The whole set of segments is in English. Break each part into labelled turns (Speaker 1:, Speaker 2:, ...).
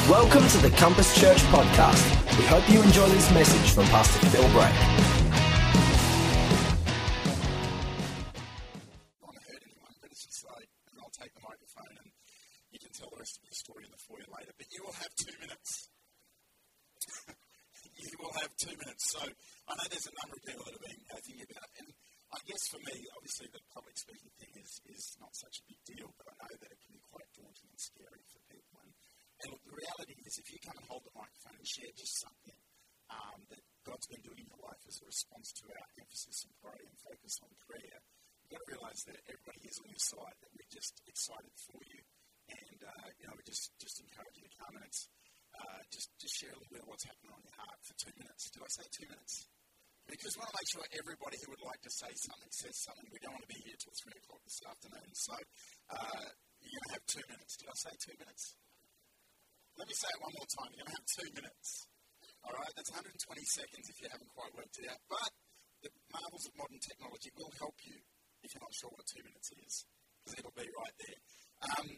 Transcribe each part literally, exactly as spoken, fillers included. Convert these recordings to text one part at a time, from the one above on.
Speaker 1: Welcome to the Compass Church podcast. We hope you enjoy this message from Pastor Phil Bray.
Speaker 2: I haven't heard anyone, but it's just like, and I'll take the microphone and you can tell the rest of your story in the foyer later, but you will have two minutes. You will have two minutes. So I know there's a number of people that have been uh, thinking about it, and I guess for me, obviously the public speaking thing is, is not such a big deal, but I know that it can be quite daunting and scary for people. And, and look, the reality is if you come and hold the microphone and share just something um, that God's been doing in your life as a response to our emphasis and priority and focus on prayer, you've got to realise that everybody is on your side, that we're just excited for you. And, uh, you know, we just, just encourage you to come and it's, uh, just, just share a little bit of what's happening on your heart for two minutes. Did I say two minutes? Because we want to make sure everybody who would like to say something says something. We don't want to be here till three o'clock this afternoon. So uh, you're going to have two minutes. Did I say two minutes? Let me say it one more time. You're going to have two minutes. All right? That's one hundred twenty seconds if you haven't quite worked it out. But the marvels of modern technology will help you if you're not sure what two minutes is, because it'll be right there. Um,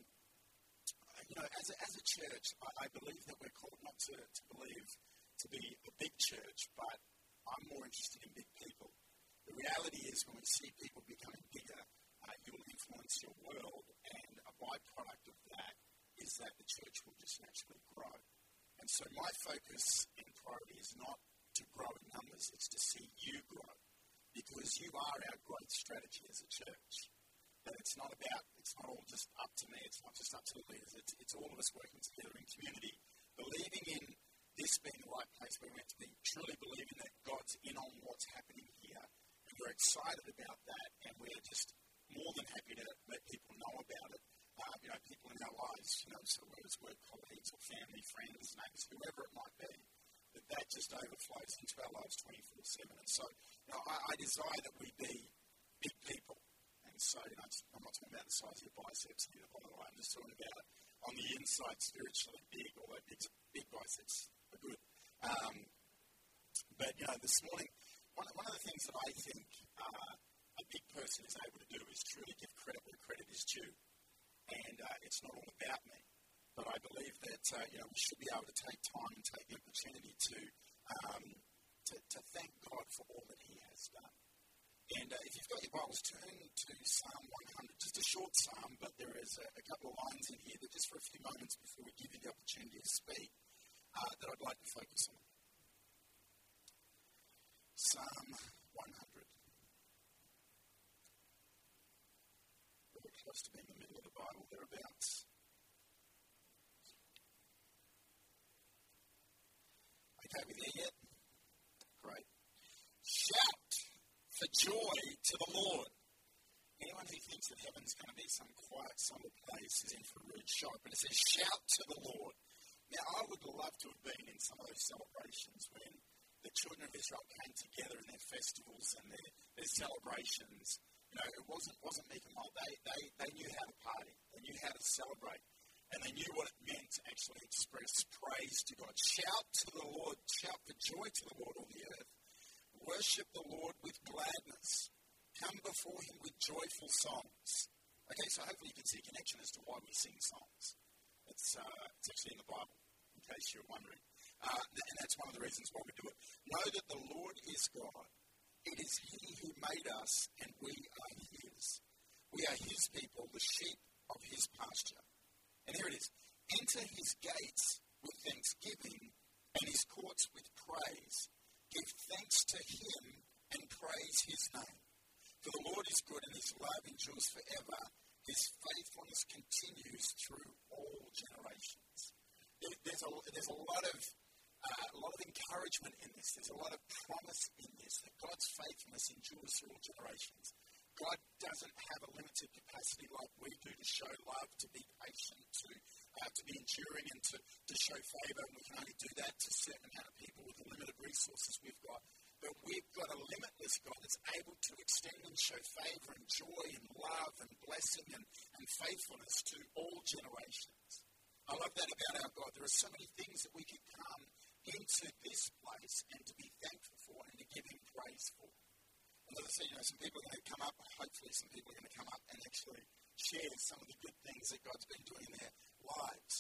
Speaker 2: you know, as a, as a church, I, I believe that we're called not to, to believe to be a big church, but I'm more interested in big people. The reality is when we see people becoming bigger, uh, you'll influence your world, and a byproduct of that is that the church will just naturally grow. And so my focus and priority is not to grow in numbers, it's to see you grow, because you are our growth strategy as a church. But it's not about, it's not all just up to me, it's not just up to the leaders, it's, it's all of us working together in community, believing in this being the right place where we're meant to be, truly believing that God's in on what's happening here, and we're excited about that, and we're just more than happy to let people know about it. Uh, you know, people in our lives, you know, so whether it's work colleagues or family, friends, neighbours, whoever it might be, that that just overflows into our lives twenty-four seven. And so, you know, I, I desire that we be big people. And so, you know, I'm not talking about the size of your biceps here, by the way. I'm just talking about on the inside, spiritually big, although big, big biceps are good. Um, but, you know, this morning, one, one of the things that I think uh, a big person is able to do is truly give credit where credit is due. And uh, it's not all about me. But I believe that, uh, you know, we should be able to take time and take the opportunity to, um, to, to thank God for all that He has done. And uh, if you've got your Bibles, turn to Psalm one hundred, just a short psalm, but there is a, a couple of lines in here that just for a few moments before we give you the opportunity to speak, uh, that I'd like to focus on. Psalm one hundred. Very close to being in the middle of the Bible, thereabouts. Okay, we there yet? Great. Shout for joy to the Lord. Anyone who thinks that heaven's going to be some quiet, somber place is in for a rude shock. But it says, shout to the Lord. Now, I would love to have been in some of those celebrations when the children of Israel came together in their festivals and their, their celebrations. You know, it wasn't wasn't meek and mild. They, they, they knew how to party. They knew how to celebrate. And they knew what it meant to actually express praise to God. Shout to the Lord. Shout for joy to the Lord, all the earth. Worship the Lord with gladness. Come before Him with joyful songs. Okay, so hopefully you can see a connection as to why we sing songs. It's, uh, it's actually in the Bible, in case you're wondering. Uh, and that's one of the reasons why we do it. Know that the Lord is God. It is He who made us, and we are His. We are His people, the sheep of His pasture. And here it is. Enter His gates with thanksgiving and His courts with praise. Give thanks to Him and praise His name. For the Lord is good and His love endures forever. His faithfulness continues through all generations. There, there's, a, there's a lot of uh, a lot of encouragement in this. There's a lot of promise in this that God's faithfulness endures through all generations. God doesn't have a limited capacity like we do to show love, to be patient, to uh, to be enduring, and to, to show favour. And we can only do that to a certain amount of people with the limited resources we've got. But we've got a limitless God that's able to extend and show favour and joy and love and blessing and, and faithfulness to all generations. I love that about our God. There are so many things that we can come into this place and to be thankful for and to give Him praise for. And as I said, you know, some people are going to come up, hopefully some people are going to come up and actually share some of the good things that God's been doing in their lives.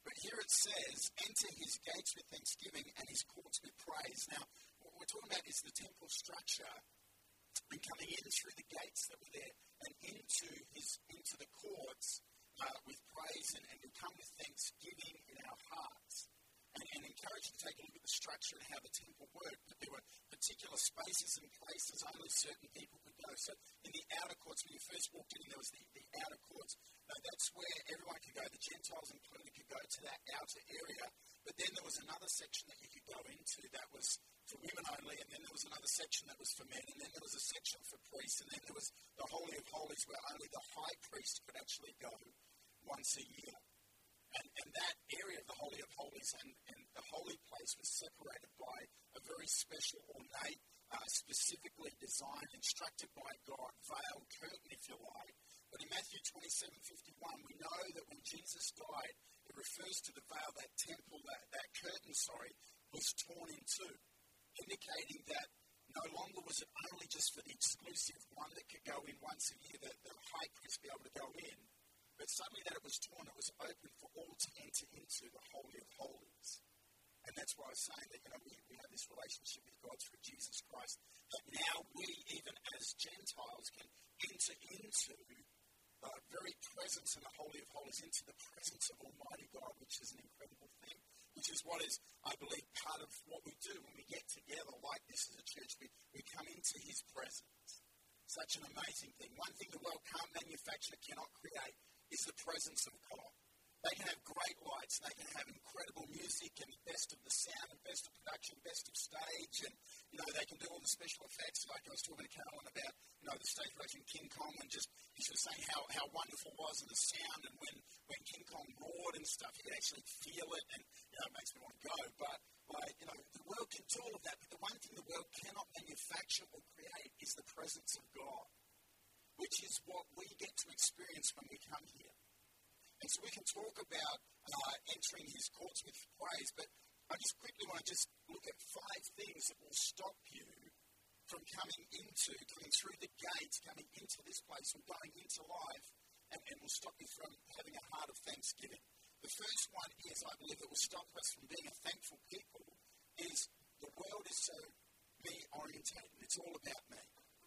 Speaker 2: But here it says, enter his gates with thanksgiving and his courts with praise. Now, what we're talking about is the temple structure and coming in through the gates that were there and into his into the courts uh, with praise, and, and we come with thanksgiving in our hearts. And, and encourage you to take a look at the structure and how the temple worked. But there were particular spaces and places only certain people could go. So in the outer courts, when you first walked in, there was the, the outer courts. Now that's where everyone could go. The Gentiles included could go to that outer area. But then there was another section that you could go into that was for women only. And then there was another section that was for men. And then there was a section for priests. And then there was the Holy of Holies where only the high priest could actually go once a year. And, and that area of the Holy of Holies and, and the holy place was separated by a very special, ornate, uh, specifically designed, instructed by God, veiled curtain, if you like. But in Matthew twenty-seven fifty-one, we know that when Jesus died, it refers to the veil, that temple, that, that curtain, sorry, was torn in two, indicating that no longer was it only just for the exclusive one that could go in once a year, that the high priest be able to go in. But suddenly that it was torn, it was open for all to enter into the Holy of Holies. And that's why I was saying that, you know, we, we have this relationship with God through Jesus Christ, that now we, even as Gentiles, can enter into the very presence in the Holy of Holies, into the presence of Almighty God, which is an incredible thing, which is what is, I believe, part of what we do when we get together like this as a church. We, we come into his presence. Such an amazing thing. One thing the world can't manufacture, cannot create, is the presence of God. They can have great lights, they can have incredible music and the best of the sound and best of production, best of stage, and, you know, they can do all the special effects. Like I was talking to Carolyn about, you know, the stage production King Kong, and just, he was saying how, how wonderful it was in the sound, and when, when King Kong roared and stuff, you could actually feel it, and, you know, it makes me want to go. But, like, you know, the world can do all of that, but the one thing the world cannot manufacture or create is the presence of God, which is what we get to experience when we come here. And so we can talk about uh, entering his courts with praise, but I just quickly want to just look at five things that will stop you from coming into, coming through the gates, coming into this place, or going into life, and, and will stop you from having a heart of thanksgiving. The first one is, I believe, that will stop us from being a thankful people, is the world is so me-orientated. It's all about me.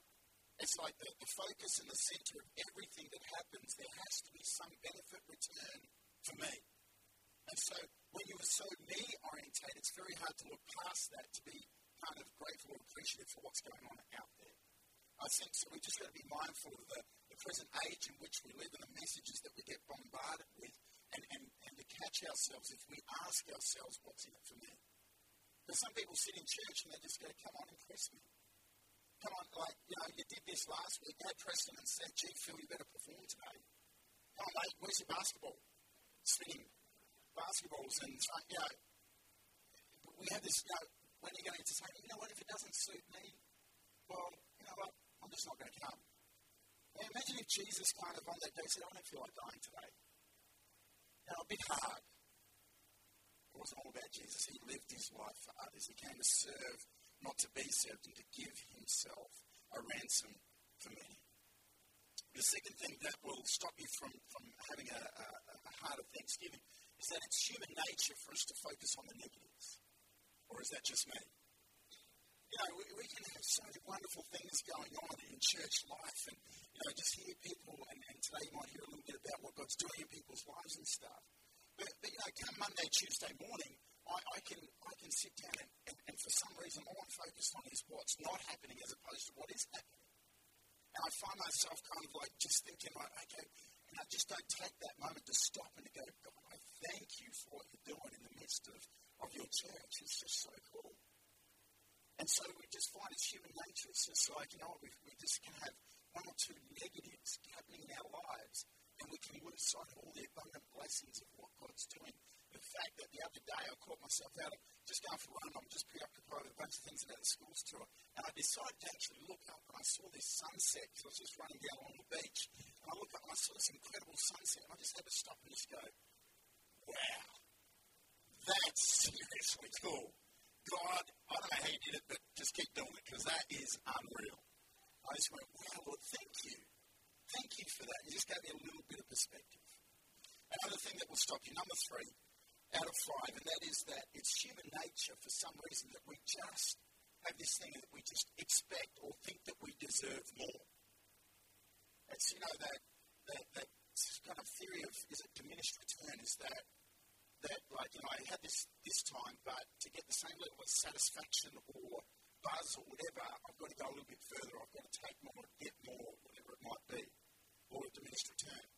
Speaker 2: It's like the, the focus and the center of everything that happens, there has to be some benefit return for me. And so when you are so me-orientated, it's very hard to look past that to be kind of grateful or appreciative for what's going on out there. I think so we just got to be mindful of the, the present age in which we live and the messages that we get bombarded with, and, and, and to catch ourselves if we ask ourselves, what's in it for me? Because some people sit in church and they just go, come on, impress me. Come on, like, you know, you did this last week. Dad Preston and said, gee, Phil, you better perform today. Come on, mate, where's your basketball? Spinning basketballs and, you know, we have this, you know, when are you going to say, you know what, if it doesn't suit me, well, you know what, I'm just not going to come. Now, imagine if Jesus kind of on that day said, I don't feel like dying today. You know, a bit hard. It wasn't all about Jesus. He lived his life for others. He came to serve, not to be served, and to give himself a ransom for many. The second thing that will stop you from, from having a, a, a heart of thanksgiving is that it's human nature for us to focus on the negatives. Or is that just me? You know, we, we can have so many wonderful things going on in church life, and, you know, just hear people, and, and today you might hear a little bit about what God's doing in people's lives and stuff. But, but you know, come Monday, Tuesday morning, I, I can I can sit down and, and, and for some reason all I'm focused on is what's not happening as opposed to what is happening. And I find myself kind of like just thinking, like, okay, and I just don't take that moment to stop and to go, God, I thank you for what you're doing in the midst of, of your church. It's just so cool. And so we just find it's human nature. It's just like, you know, we, we just can have one or two negatives happening in our lives, and we can lose sight of all the abundant blessings of what God's doing. The fact that the other day I caught myself out of just going for a run, I'm just preoccupied with a bunch of things about the schools tour, and I decided to actually look up, and I saw this sunset, because I was just running down along the beach, and I looked up and I saw this incredible sunset, and I just had to stop and just go, wow, that's seriously cool. God, I don't know how you did it, but just keep doing it, because that is unreal. I just went, wow, Lord, thank you. Thank you for that. You just gave me a little bit of perspective. Another thing that will stop you, number three, out of five, and that is that it's human nature for some reason that we just have this thing that we just expect or think that we deserve more. It's, you know, that, that, that kind of theory of, is it diminished return, is that, that like, you know, I had this this time, but to get the same level of satisfaction or buzz or whatever, I've got to go a little bit further, I've got to take more, get more, whatever it might be, or diminished returns.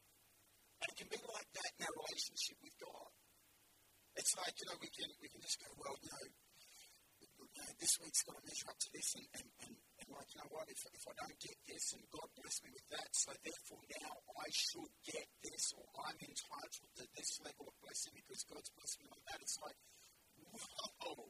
Speaker 2: And it can be like that in our relationship with God. It's like, you know, we can we can just go, well, you know, you know this week's got to measure up to this, and, and, and, and like, you know what, if, if I don't get this, and God bless me with that, so therefore now I should get this, or I'm entitled to this level of blessing because God's blessed me like that. It's like, whoa.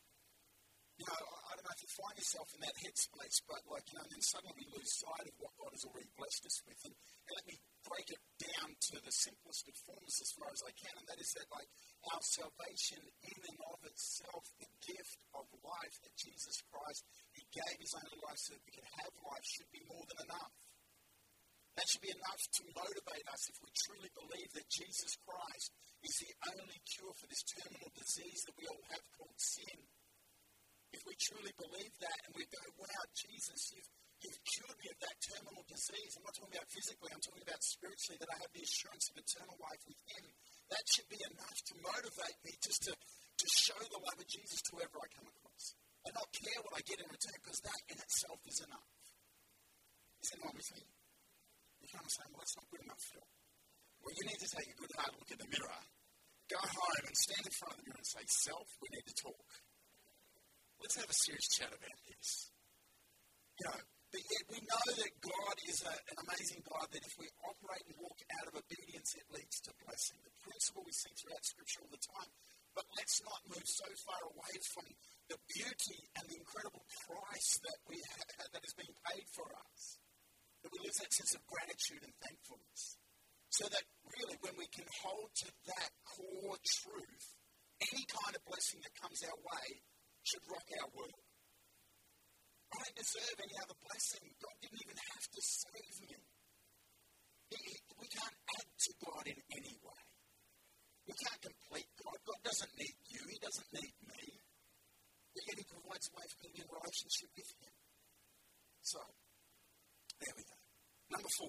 Speaker 2: You know, I don't know if you find yourself in that headspace, but like, you know, then suddenly we lose sight of what God has already blessed us with. And, and let me break it down to the simplest of forms as far as I can, and that is that, like, our salvation in and of itself, the gift of life that Jesus Christ, He gave His only life so that we can have life, should be more than enough. That should be enough to motivate us if we truly believe that Jesus Christ is the only cure for this terminal disease that we all have called sin. If we truly believe that and we go, wow, Jesus, you've, you've cured me of that terminal disease. I'm not talking about physically, I'm talking about spiritually, that I have the assurance of eternal life with Him. That should be enough to motivate me just to, to show the love of Jesus to whoever I come across. And not care what I get in return, because that in itself is enough. Is anyone with me? You kind of saying, well, that's not good enough, Phil. Well, you need to take a good hard look in the mirror, go home and stand in front of the mirror and say, self, we need to talk. Let's have a serious chat about this. You know, but yet we know that God is a, an amazing God, that if we operate and walk out of obedience, it leads to blessing. The principle we see throughout Scripture all the time. But let's not move so far away from the beauty and the incredible price that we have, that has been paid for us, that we lose that sense of gratitude and thankfulness. So that really, when we can hold to that core truth, any kind of blessing that comes our way should rock our world. I don't deserve any other blessing. God didn't even have to save me. He, he, we can't add to God in any way. We can't complete God. God doesn't need you. He doesn't need me. But yet He provides a way for me to be in relationship with Him. So, there we go. Number four.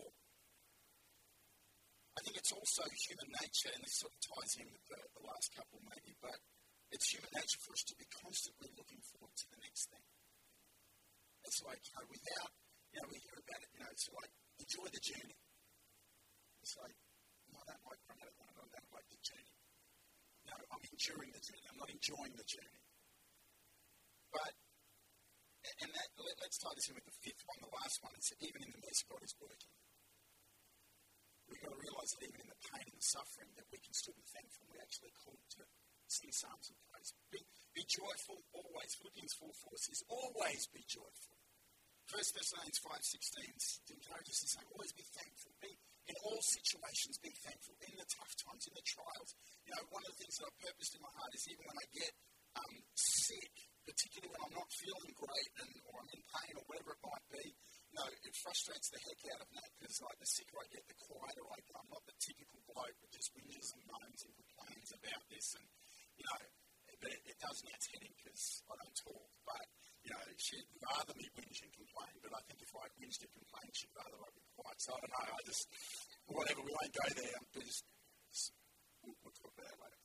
Speaker 2: I think it's also human nature, and this sort of ties in with the, the last couple maybe, but it's human nature for us to be constantly looking forward to the next thing. It's like, you know, without, you know, we hear about it, you know, it's like, enjoy the journey. It's like, no, I don't like running at one, I don't like the journey. No, I'm enduring the journey, I'm not enjoying the journey. But, and that, let, let's tie this in with the fifth one, the last one, it's even in the mess, God is working. We've got to realise that even in the pain and the suffering, that we can still be thankful. We're actually called to sing psalms of praise. Be, be joyful always. Philippians four four says, always be joyful. First Thessalonians five sixteen encourages us to say, always be thankful. Be, in all situations, be thankful. In the tough times, in the trials. You know, one of the things that I've purposed in my heart is even when I get um, sick, particularly when I'm not feeling great and, or I'm in pain or whatever it might be, you know, it frustrates the heck out of me because, like, the sicker I get, the quieter I get. I'm not the typical bloke that just whinges and moans and complains about this. And, you know, but it, it does Nat's head in because I don't talk. But, you know, she'd rather me whinge and complain. But I think if I whinged and complained, she'd rather I be quiet. So I don't know. I just, whatever, we won't go there. We just, just we'll, we'll talk about that later.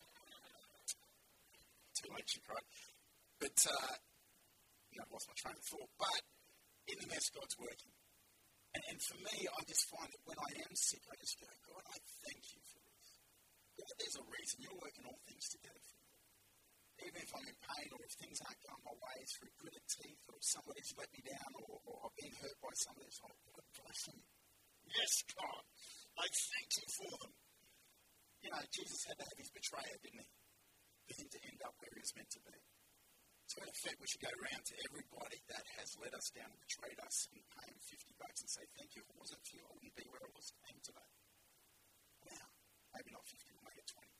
Speaker 2: Too late, she cried. But, uh, you know, I lost my train of thought. But in the mess, God's working. And, and for me, I just find that when I am sick, I just go, God, I thank you for this. God, there's a reason. You're working all things together for me. Even if I'm in pain or if things aren't going my way through gritted teeth or if somebody's let me down or, or I've been hurt by somebody, it's like, God bless them. Yes, God, I thank you for them. You know, Jesus had to have his betrayer, didn't he? For him to end up where he was meant to be. So in effect, we should go around to everybody that has let us down and betrayed us and pay them fifty bucks and say, thank you. If it wasn't for you, I wouldn't be where I was today. Wow. Maybe not fifty, we'll make it twenty.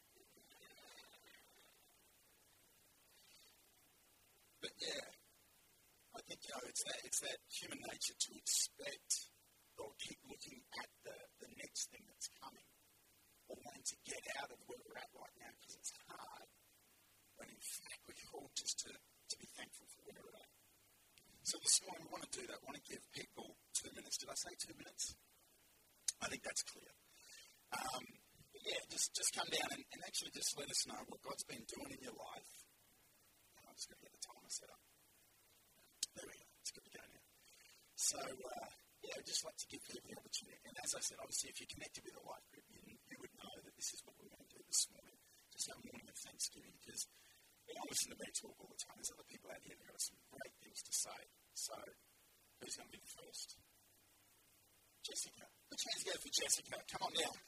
Speaker 2: But yeah, I think, you know, it's that, it's that human nature to expect or keep looking at the, the next thing that's coming or wanting to get out of where we're at right now because it's hard, when in fact we're called just to, to be thankful for where we're at. So this morning we want to do that. We want to give people two minutes. Did I say two minutes? I think that's clear. Um, yeah, just, just come down and, and actually just let us know what God's been doing in your life. And I'm just going to get the timer set up. There we go. It's good to go now. So, uh, yeah, I'd just like to give people the opportunity. And as I said, obviously, if you're connected with a life group, you, you would know that this is what we're going to do this morning. Just have a morning of Thanksgiving, because you don't listen to me talk all the time. There's other people out here that have got some great things to say. So, who's going to be the first? Jessica. Put your hands together for Jessica. Come on now.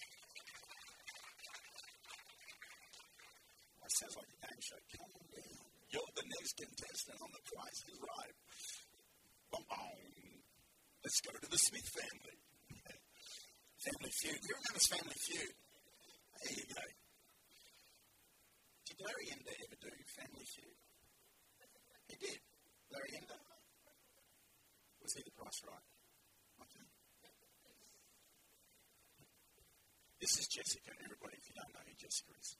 Speaker 2: That sounds like a game show. Come on down. You're the next contestant on the Price is Right. Bum, bum. Let's go to the Smith family. Family Feud. Who remembers Family Feud? There you go. Did Larry Ender ever do Family Feud? He did. Larry Ender? Was he the Price Right? Okay. This is Jessica, everybody, if you don't know who Jessica is.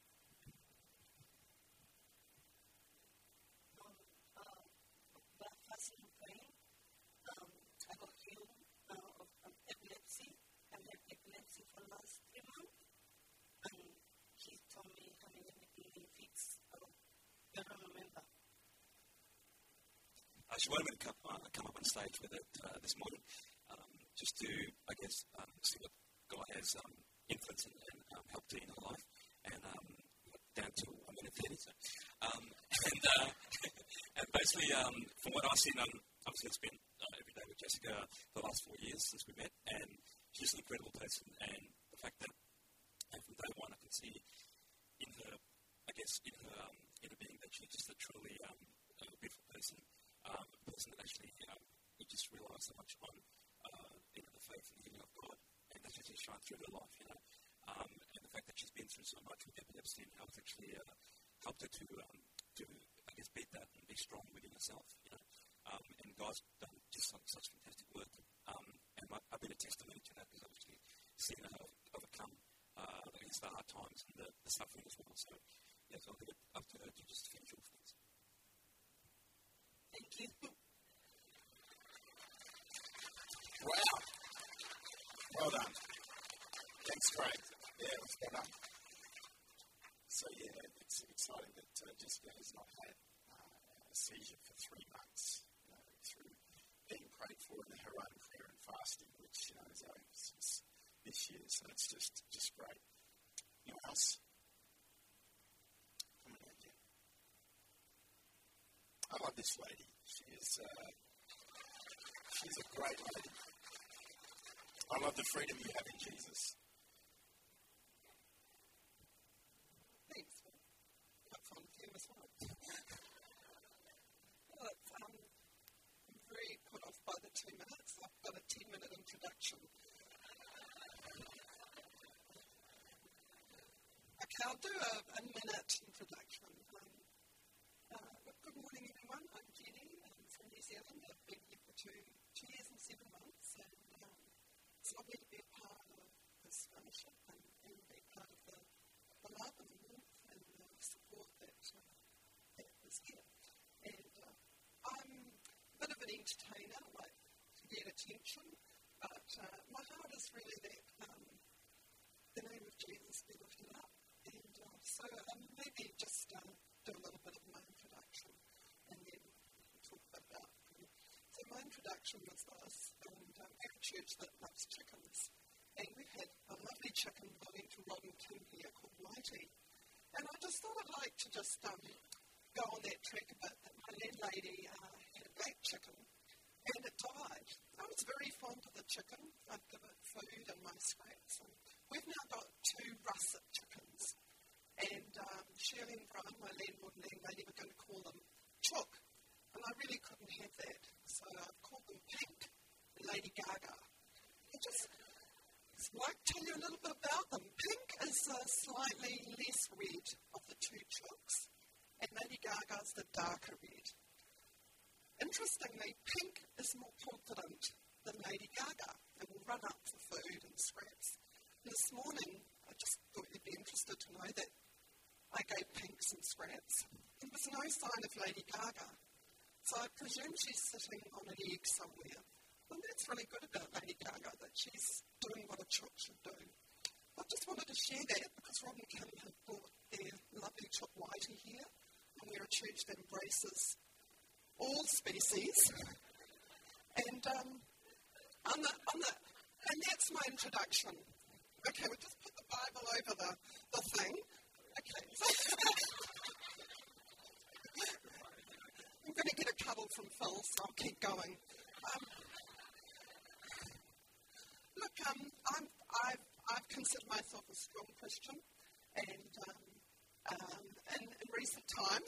Speaker 3: Uh, she wanted me to come, uh, come up on stage with it uh, this morning, um, just to, I guess, um, see what God has um, influenced and, and um, helped her in her life, and um, down to one minute thirty. So, um, and, uh, and basically, um, from what I've seen, um, obviously, it's been uh, every day with Jessica for the last four years since we met, and she's an incredible person. And the fact that, and from day one, I can see in her, I guess, in her um, inner being that she's just a truly um, a beautiful person. Um, a person that actually um, we just relies so much on uh, you know, the faith and the healing of God, and that's just shine through her life, you know. Um, and the fact that she's been through so much with epilepsy and how it's actually uh, helped her to, um, to, I guess, beat that and be strong within herself, you know. Um, and God's done just such, such fantastic work. Um, and my, I've been a testimony to that, because I've actually seen her overcome uh, against the hard times and the, the suffering as well. So, yeah, so I'll leave it up to her to just finish off things.
Speaker 4: Thank you.
Speaker 2: Wow. Well done. Thanks, Craig. Yeah, it was well done. So, yeah, it's exciting that uh, Jessica has not had uh, a seizure for three months you know, through being prayed for in her own prayer and fasting, which, you know, is our emphasis this year. So it's just, just great. Anyone else? Come on down here. I love this lady. She is, uh, she's a great lady. I love the freedom you have in Jesus.
Speaker 4: Thanks. That's on the as well. Well, it's, um, I'm very put off by the two minutes. I've got a ten-minute introduction. Okay, I'll do a, a minute introduction. Um, uh, good morning, everyone. I'm Jenny. I'm from New Zealand. I've been here for two, two years and seven months. And um, it's lovely to be a part of this fellowship and, and be part of the, the love and the warmth and the support that, uh, that is here. And uh, I'm a bit of an entertainer, like to get attention, but uh, my heart is really that um, the name of Jesus be lifted up. And uh, so um, maybe just uh, do a little bit of my introduction and then talk a bit about it. So my introduction was this, and um, we're a church that loves chickens. And we've had a lovely chicken belonging to Roddington here called Whitey. And I just thought I'd like to just um, go on that track a bit, that my landlady uh, had a black chicken and it died. I was very fond of the chicken. I'd give it food and my scraps. And we've now got two russet chickens. And um, Shirley and Brian, my landlord and landlady, were going to call them Chook. And I really couldn't have that. So I've called them Pink and Lady Gaga. I just like to tell you a little bit about them. Pink is uh, slightly less red of the two chooks. And Lady Gaga is the darker red. Interestingly, Pink is more confident than Lady Gaga and will run up for food and scraps. And this morning, I just thought you'd be interested to know that no sign of Lady Gaga. So I presume she's sitting on an egg somewhere. And that's really good about Lady Gaga, that she's doing what a chook should do. I just wanted to share that because Rob and Kim have brought their lovely chook whitey here, and we're a church that embraces all species. And um, on the, on the, and that's my introduction. Okay, we'll just put the Bible over the, the thing. Okay. I'm going to get a cuddle from Phil, so I'll keep going. Um, look, um, I'm, I've, I've considered myself a strong Christian, and um, um, in, in recent times,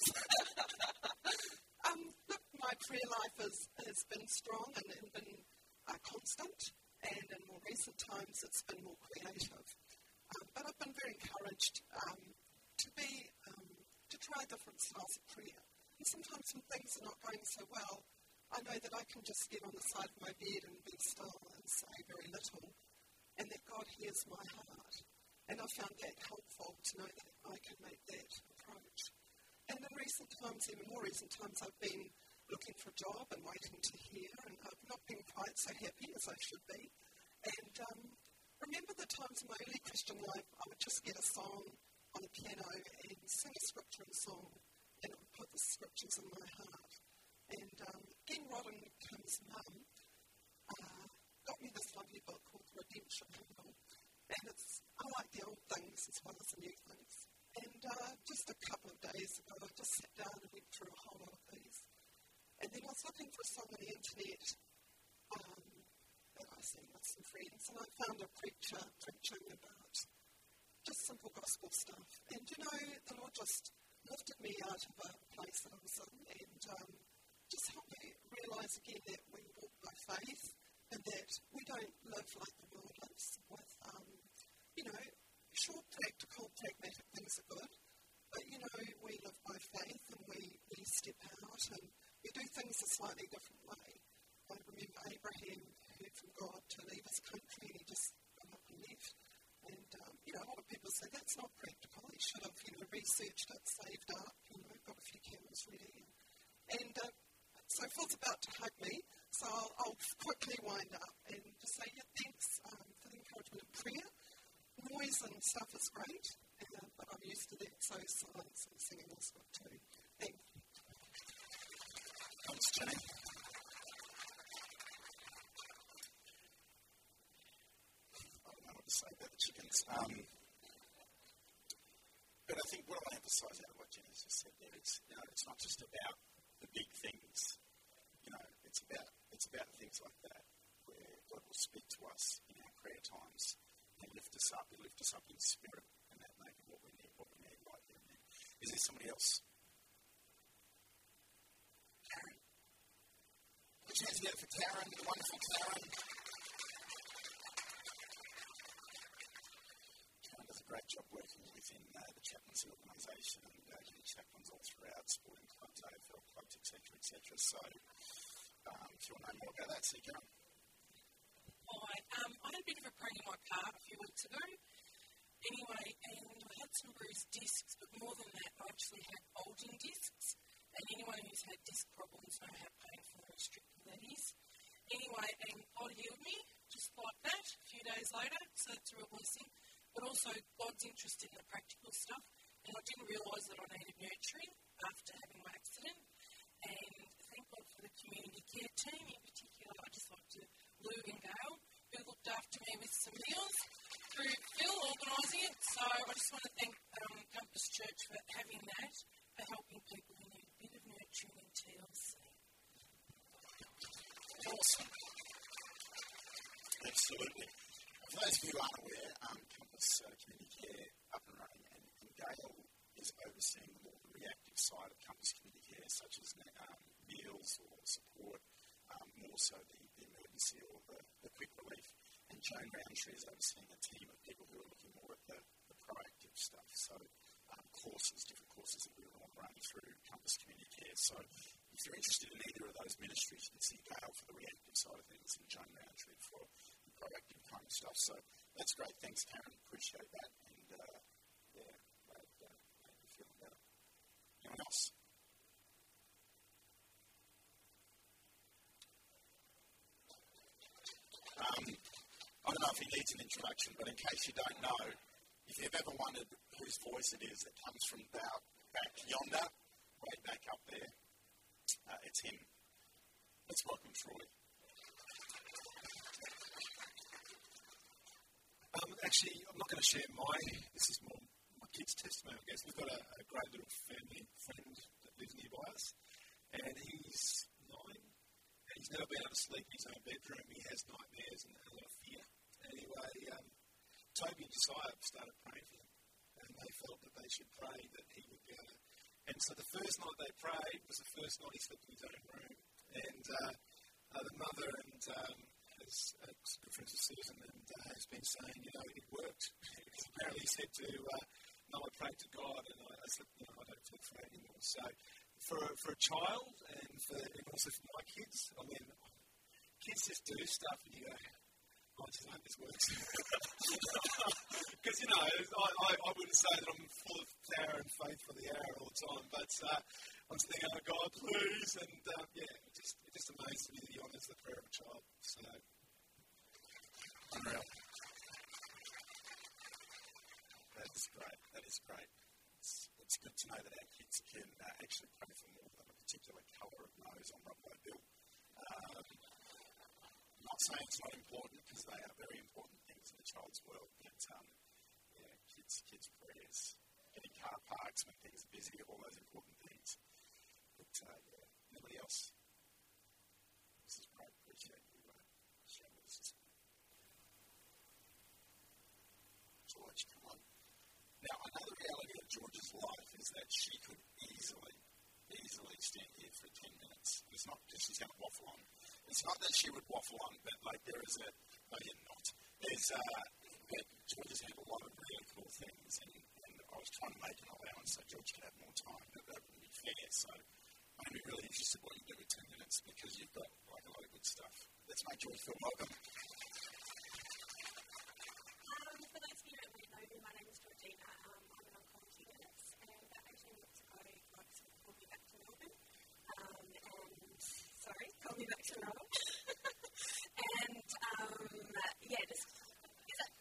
Speaker 4: um, look, my prayer life has, has been strong and, and been uh, constant, and in more recent times it's been more creative. Um, but I've been very encouraged um, to be, um, to try different styles of prayer. And sometimes when things are not going so well, I know that I can just get on the side of my bed and be still and say very little, and that God hears my heart. And I found that helpful to know that I can make that approach. And in recent times, even more recent times, I've been looking for a job and waiting to hear, and I've not been quite so happy as I should be. And um, remember the times in my early Christian life, I would just get a song on the piano and sing a scripture and song, and it would put the scriptures in my heart. And um, again, Rod and Kim's mum uh, got me this lovely book called Redemption Hymnal, and it's, I like the old things as well as the new things. And uh, just a couple of days ago, I just sat down and went through a whole lot of these. And then I was looking for a song on the internet um, that I sang with some friends, and I found a preacher preaching about just simple gospel stuff. And you know, the Lord just lifted me out of a place that I was in, and um, just helped me realise again that we walk by faith, and that we don't live like the world lives with, um, you know, sure, practical, pragmatic things are good, but, you know, we live by faith, and we, we step out, and we do things a slightly different way. I remember Abraham heard from God to leave his country, and he just got up and left. And, um, you know, a lot of people say that's not practical. He should have, you know, researched it, saved up, you know, got a few camels ready. And uh, so Phil's about to hug me, so I'll, I'll quickly wind up and just say, yeah, thanks um, for the encouragement of prayer. Noise and stuff is great, uh, but I'm used to that, so silence and singing is good too. Thank you.
Speaker 2: Thanks, Jenny. I don't know what to say about the chickens. Um, but I think what I want to emphasise out of what Jenny's just said there is, you know, it's not just about the big things. You know, it's about it's about things like that where God will speak to us in our prayer times and lift us up. He'll lift us up in spirit, and that may be what we need, what we need right there and then. Is there somebody else? Karen. Put your hands together for Karen, the wonderful Karen. Karen does a great job working within uh, the chaplaincy organisation and uh, getting chaplains all throughout, sporting clubs, A F L clubs, et cetera, et cetera. So, um, if you want to know more about that, see Karen.
Speaker 5: Hi, um, I had a bit of a prong in my car a few weeks ago. Anyway, and I had some bruised discs, but more than that, I actually had bulging discs. And anyone who's had disc problems know how painful and restricting that is. Anyway, and God healed me, just like that, a few days later, so that's a real blessing. But also, God's interest in the practical stuff. And I didn't realise that I needed nurturing after having my accident. And thank God for the community care team in particular. I just like to Lou and Gail, who looked after me with some meals through Phil organising it. So I just want to thank um, Compass Church for having that, for helping people who need a bit of nurturing in T L C.
Speaker 2: Awesome. Absolutely. For those of you who aren't aware, um, Compass uh, Community Care up and running, and, and Gail is overseeing more the reactive side of Compass Community Care, such as um, meals or support, um, more so the or the, the quick relief. And Joan Roundtree is overseeing a team of people who are looking more at the, the proactive stuff. So um, courses, different courses that we run run through Compass Community Care. So if you're interested in either of those ministries, you can see Gail for the reactive side of things and Joan Roundtree for the proactive kind of stuff. So that's great. Thanks, Karen. Appreciate that. And uh, yeah, glad, uh, glad you're feeling better. Anyone else? don't know if he needs an introduction, but in case you don't know, if you've ever wondered whose voice it is that comes from about back yonder, way back up there, uh, it's him. Let's welcome Troy.
Speaker 6: Um, actually, I'm not going to share my, this is more my kid's testimony, I guess. We've got a, a great little family friend that lives nearby us, and he's nine, and he's never been able to sleep in his own bedroom. He has nightmares and a lot of fear. Anyway, um, Toby and Josiah started praying for him, and they felt that they should pray that he would be able to. And so the first night they prayed was the first night he slept in his own room, and uh, uh, the mother and um, has uh, good friends with Susan and uh, has been saying, you know, it worked. Because apparently he said to, uh, no, I prayed to God and I, I said, you know, I don't feel afraid anymore. So for, for a child and, for, and also for my kids, I mean, kids just do stuff and you go, oh, I just hope this works. Because, you know, I, I, I wouldn't say that I'm full of power and faith for the hour all the time, but uh, I'm just thinking, oh, God, please. And, uh, yeah, it just, it just amazes me that he honours the prayer of a child. So, unreal.
Speaker 2: That's great. That is great. It's, it's good to know that our kids can uh, actually pray for more than a particular colour of nose on Rob Bill. Um, I'm not saying it's not important because they are very important things in a child's world, but um, yeah, kids, kids' prayers, getting car parks when things are busy, all those important things. But uh, yeah, anybody else? This is great. Appreciate you uh, sharing with us this morning. George, come on. Now, another reality of George's life is that she could easily, easily stand here for ten minutes. It's not because she's going to waffle on. It's not that she would waffle on, but like there is a, no, you're not. There's, uh, but George has had a lot of really cool things, and, and I was trying to make an allowance so George could have more time, but that wouldn't be fair. So I'm really interested in what you do with ten minutes because you've got like a lot of good stuff. Let's make George feel welcome.
Speaker 7: Um, for those of you that don't know me, my name is Georgina. Um, I'm an oncology nurse, and about eighteen months ago, God sort of called me back to Melbourne. Um, and, sorry, called me back to Melbourne. and, um, yeah, just, is that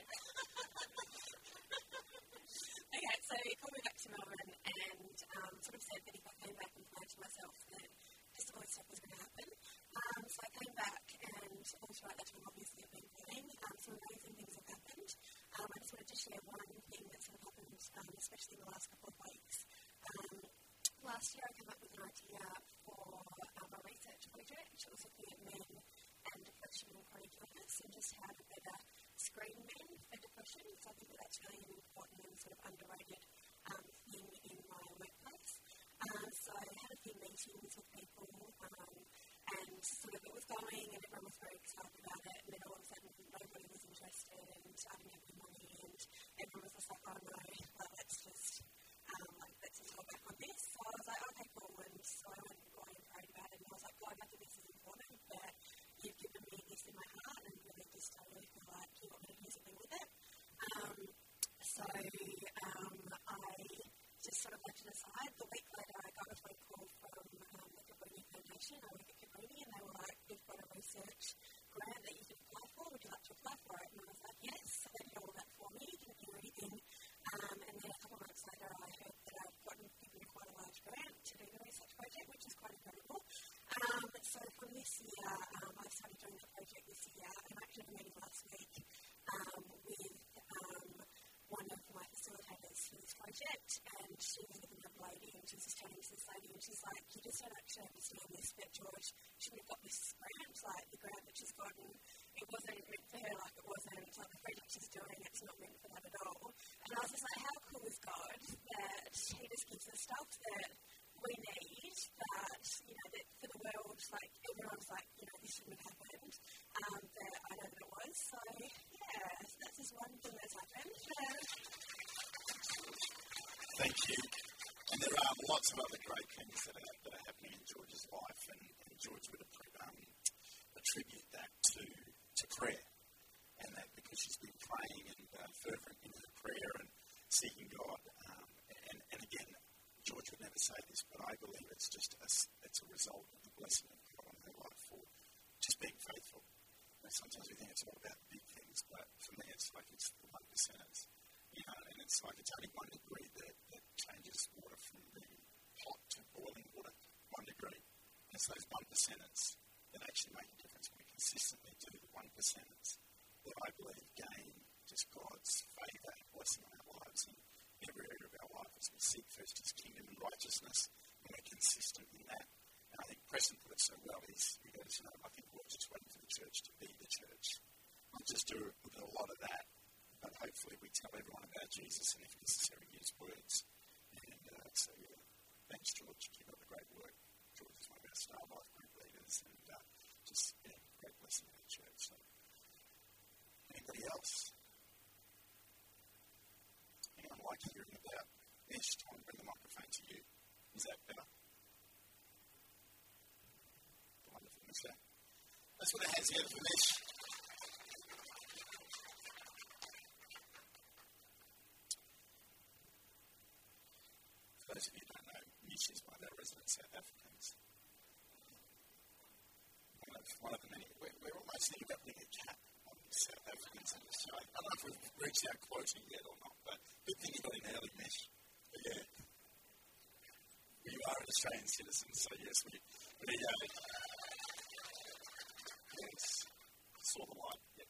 Speaker 7: okay, so he called me back to Melbourne and um, sort of said that if I came back and planned to myself that just all this stuff was going to happen. Um, so I came back and all throughout that time, obviously, I've been praying. Um, some amazing things have happened. Um, I just wanted to share one thing that's sort of happened, um, especially in the last couple of weeks. Um, last year, I came up with an idea for um, a research project, which was looking at men and depression and chronic illness and just how to better screen men for depression. So I think that that's really an important and sort of underrated um, thing in my workplace. Um, so I had a few meetings with people um, and sort of it was going and everyone was very excited about it, and then all of a sudden nobody was interested and I didn't have any money and everyone was just like, oh no, well, let's just um, like, let's just hold back on this. So I was like, okay, cool. And so I went and I prayed about it and I was like, God, I think this is important that you've given me this in my heart and really just I really feel like you want me to do something with it. Um, so um, I just sort of left it aside. The week later I got a phone call from um, the Cabrini Foundation. I work at Cabrini and they were like, we've got a research grant that you can apply for. Would you like to apply for it? And I was like, yes. So they did all that for me, didn't hear anything. Um, and then a couple of months later I heard that I'd gotten given quite a large grant to do the research project, which is quite incredible. Um, so from this year, um, I started doing the project this year. I'm actually had a meeting last week um, with um, one of my facilitators for this project, and she was looking at a lady, and she was just telling this lady, and she's like, you just don't actually understand this, but George, she would have got this grant, like the grant that she's gotten, it wasn't meant for her, like it wasn't, like the project she's doing, it's not meant for that at all. And I was just like, how cool is God that He just gives us stuff that we need, that, you know, that for the world, like everyone's like, you know, this shouldn't have happened, um, but I know that it was. So, yeah, so that's just one thing that's happened.
Speaker 2: Thank you. And there are lots of other great things that are, that are happening in George's life, and, and George would um, attribute that to, to prayer, and that because she's been praying and uh, fervent in her prayer and seeking God. Um, and, and again, George would never say this, but I believe it's just a, it's a result of the blessing of God on her life for just being faithful. And sometimes we think it's all about big things, percenters, but for me it's like it's the one percenters. You know, and it's like it's only one degree that, that changes water from being hot to boiling water, one degree. And it's those one percenters that actually make a difference when we consistently do the one percenters that I believe gain just God's favour and blessing on our lives in every area of our life as we seek first His kingdom and righteousness, and we're consistent in that. And I think Preston put it so well. He's, he goes, you know, I think we're just waiting for the church to be the church. We'll just do it with a lot of that, but hopefully we tell everyone about Jesus and if necessary use words. And uh, so, yeah, thanks, George. Keep up the great work. George is one of our Star Life group leaders, and uh, just, yeah, great blessing in the church. So, anybody else? Anyone like hearing about Mesh? Time to bring the microphone to you. Is that better? Wonderful, Michelle. That's what it has here for Mesh. For those of you who don't know, Mish is one of our resident South Africans. One of, one of the many, we're, we're almost thinking about putting a cap on South Africans in this show. I don't know if we've reached our quota yet or not, but good thing you got in early, Mesh. But yeah, you are an Australian citizen, so yes, we, we uh, yes, saw the light. Yeah.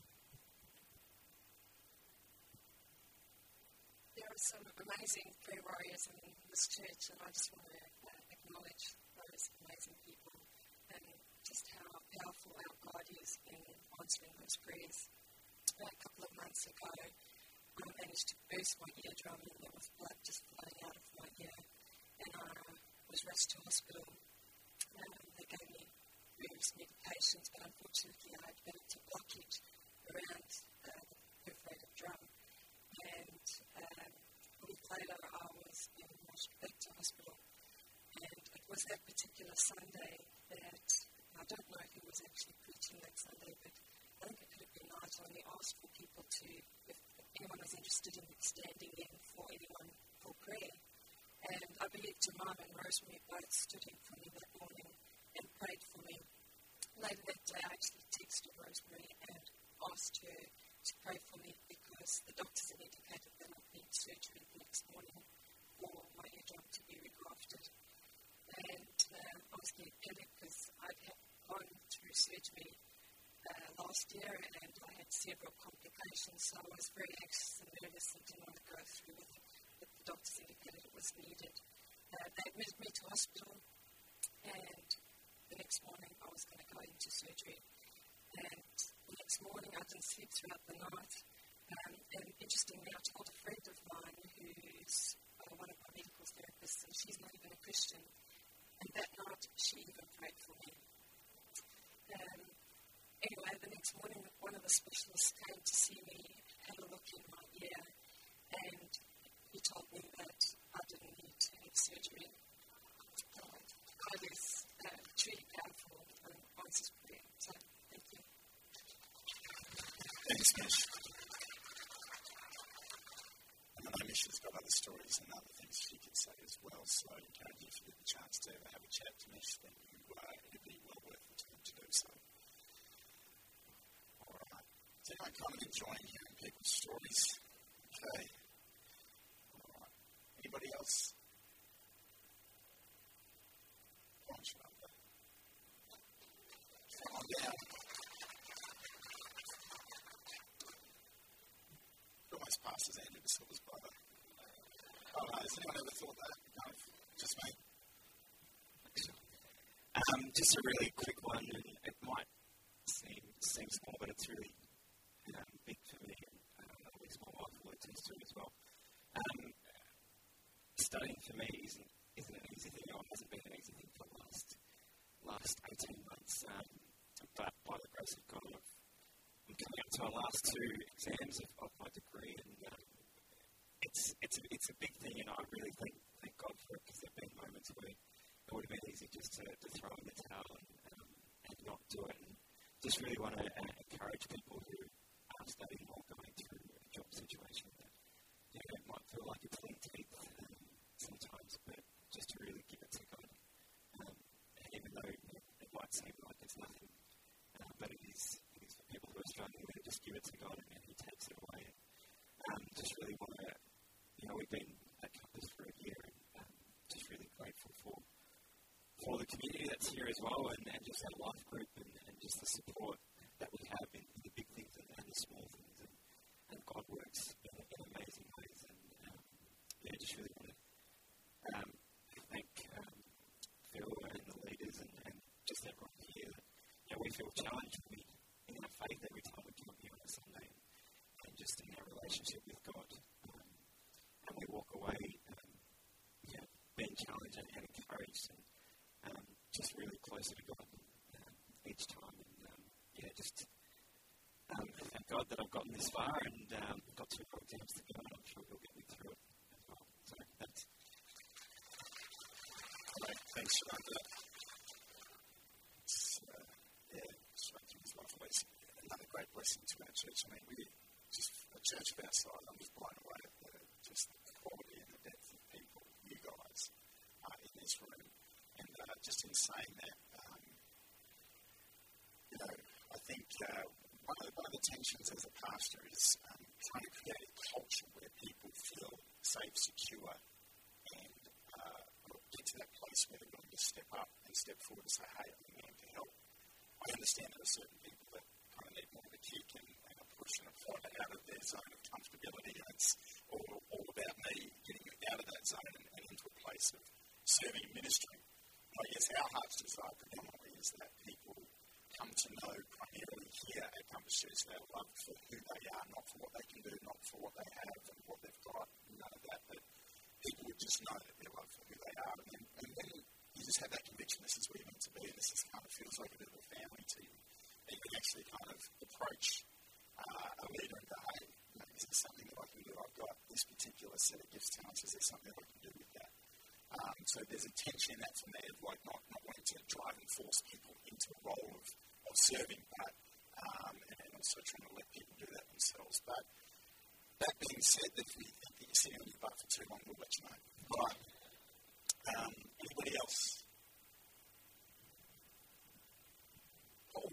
Speaker 8: There are some amazing prayer warriors in this church, and I just want to uh, acknowledge those amazing people and just how powerful our God is in answering those prayers. Uh, a couple of months ago, I managed to burst my eardrum, and there was blood just flowing out of my ear, and I was rushed to hospital. Um, they gave me various medications, but unfortunately I had developed a blockage around uh, the perforated drum. And um, a week later, I was being rushed back to hospital. And it was that particular Sunday that, I don't know who was actually preaching that Sunday, but I think it could have been nice when they asked for people to, if anyone was interested in standing in for anyone for prayer. And I believe Jemima and Rosemary both stood in for me that morning and prayed for me. Later that day, I actually texted Rosemary and asked her to pray for me because the doctors had indicated that I'd need surgery the next morning for my eardrum to be regrafted. And uh, I was getting panicked because I'd had gone through surgery uh, last year and I had several complications, so I was very anxious and nervous and didn't want to go through with it, but the doctors indicated it was needed. Uh, they admitted me to hospital, and the next morning I was going to go into surgery. And the next morning I didn't sleep throughout the night. Um, and interestingly, I told a friend of mine who's uh, one of my medical therapists, and she's not even a Christian. And that night she even prayed for me. Um, anyway, the next morning one of the specialists came to see me, had a look in my ear, and he told me that I didn't need to have surgery. Uh, God is uh, truly powerful and answers prayer. So, thank you.
Speaker 2: Thanks, Mish. And I know Mish has got other stories and other things she could say as well, so I encourage you if you get the chance to ever have a chat to Mish, then you, uh, it'd be well worth the time to do so. All right. So I'm kind of enjoying hearing people's stories. Okay. All right. Anybody else? Come on, shut up there. Come on down. Almost passed as Andrew Silver's brother. Oh, no, has anyone ever thought that? No, just me.
Speaker 9: Um, just a really quick one, and it might seem, seem small, but it's really um, big for me, and um, at least my wife will attest to it as well. Um, studying for me isn't, isn't an easy thing, or it hasn't been an easy thing for the last, last eighteen months, um, but by the grace of God, I've I'm coming up to my last two exams of, of my degree, and um, it's it's a, it's a big thing, and I really thank, thank God for it, because there have been moments where it would have been easy just to, to throw in the towel and, um, and not do it. And just really want to uh, encourage people who are studying or going through a job situation that, you know, it might feel like it's pulling teeth um, sometimes, but just to really give it to God. Um, and even though, you know, it might seem like it's nothing, uh, but it is, it is for people who are struggling with it, just give it to God, and as well, and, and just our life group and, and just the support that we have in, in the big things and, and the small things. And, and God works in, in amazing ways. And um, yeah, just really want to um, thank um, Phil and the leaders and, and just everyone here. That, you know, we feel challenged we, in our faith every time we come here on a Sunday, and just in our relationship with God. Um, and we walk away um, you know, being challenged and, and encouraged, and um, just really closer to God um, each time. And um, yeah, just um, thank God that I've gotten this far, and um, got two more exams to go, and I'm sure He'll get me through it as well. So that's.
Speaker 2: Right, thanks, Sharon, for that. It's, uh, yeah, Sharon is always another great blessing to our church. I mean, we just a church of our size. I'm just blown away at the, just the quality and the depth of people, you guys, uh, in this room. And uh, just in saying that, um, you know, I think uh, one, of the, one of the tensions as a pastor is um, trying to create a culture where people feel safe, secure, and uh, get to that place where they're willing to step up and step forward and say, hey, I'm willing to help. I understand there are certain people that kind of need more of a kick and, and a push and a prod out of their zone of comfortability, and it's all, all about me getting out of that zone and, and into a place of serving ministry. I guess our heart's desire predominantly is that people come to know primarily here at Compass Church their love for who they are, not for what they can do, not for what they have and what they've got, none of that, but people would just know that their love for who they are. And, and then you just have that conviction, this is where you're meant to be, and this is kind of feels like a bit of a family to you. And you can actually kind of approach uh, a leader and go, hey, you know, is there something that I can do? I've got this particular set of gifts, talents, is there something that I can do with that? Um, so there's a tension in that for me of like not, not wanting to drive and force people into a role of, of serving, but um, and, and also trying to let people do that themselves. But that being said, if you think that you're sitting on your butt for too long, we'll let you know. All right. Um, anybody else? Paul.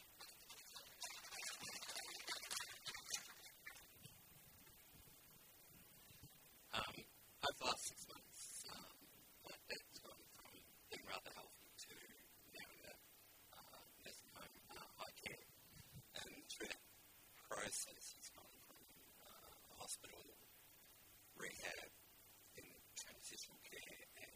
Speaker 10: Um, over the last six months, um, my dad's gone from being rather healthy to now in a uh, nursing home, uh, high care. And through that process, he's gone from uh, hospital, rehab, in transitional care, and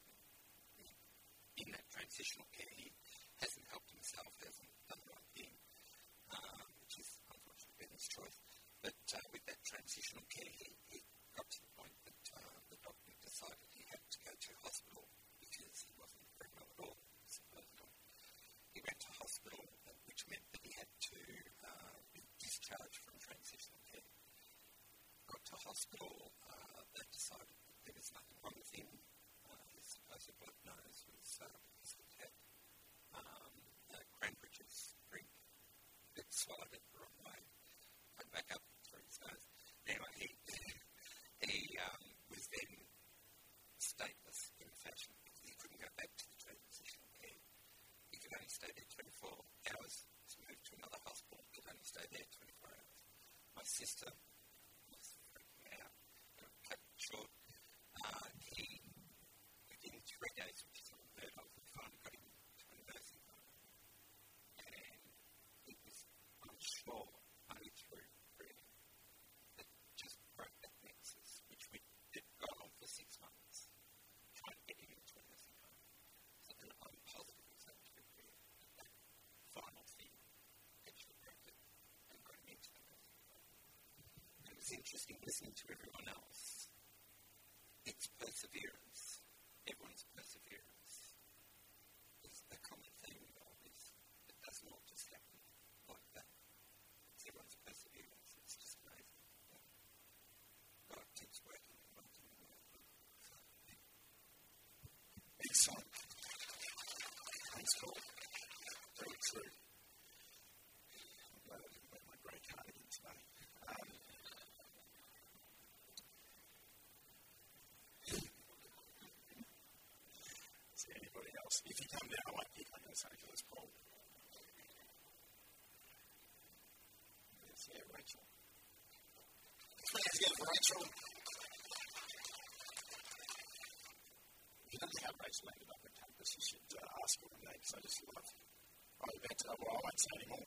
Speaker 10: in that transitional care, he hasn't helped himself, hasn't done the right thing, um, which is unfortunately been his choice. But uh, with that transitional care, he, he got to the point that uh, the doctor decided he had to go to hospital because he wasn't very well at all, supposedly. He went to hospital, uh, which meant that he had to uh, be discharged from transitional care. Got to hospital, uh, they decided that there was nothing wrong with him. Uh, his supposed blood nose was uh, because he had um, uh, Cranbridge's drink. It swallowed it the wrong way. Went back up through his nose. Anyway, he, he um, was then stateless in fashion because he couldn't go back to the transitional care. He could only stay there twenty-four hours. To move to another hospital, he could only stay there twenty-four hours. My sister was freaking out. Cut it short. Uh, he, within three days, which is unheard of, we finally got him to a nursing home. And he was unsure, only through prayer, that just broke that nexus, which we had gone on for six months, trying to get him into a nursing home. So then I'm positive it was only through prayer that that final thing actually broke it and got him into the nursing home. And it was interesting listening to everyone else. It's perseverance. Everyone's perseverance is the common theme of all this. It does not just happen like that. It's everyone's perseverance. It's just amazing. Yeah. God keeps working and working and working. So, yeah.
Speaker 2: Excellent. Thanks, Paul. Very true. I'm glad I didn't wear my grey cardigan today. Um, is there anybody else? If you come down, I won't pick on you, so it's Paul. Yes, yeah, Rachel. Let's go for Rachel. If you don't know how Rachel ended up at Compass, you should uh, ask her one day because I just love. I was about to. Well, I won't say anymore.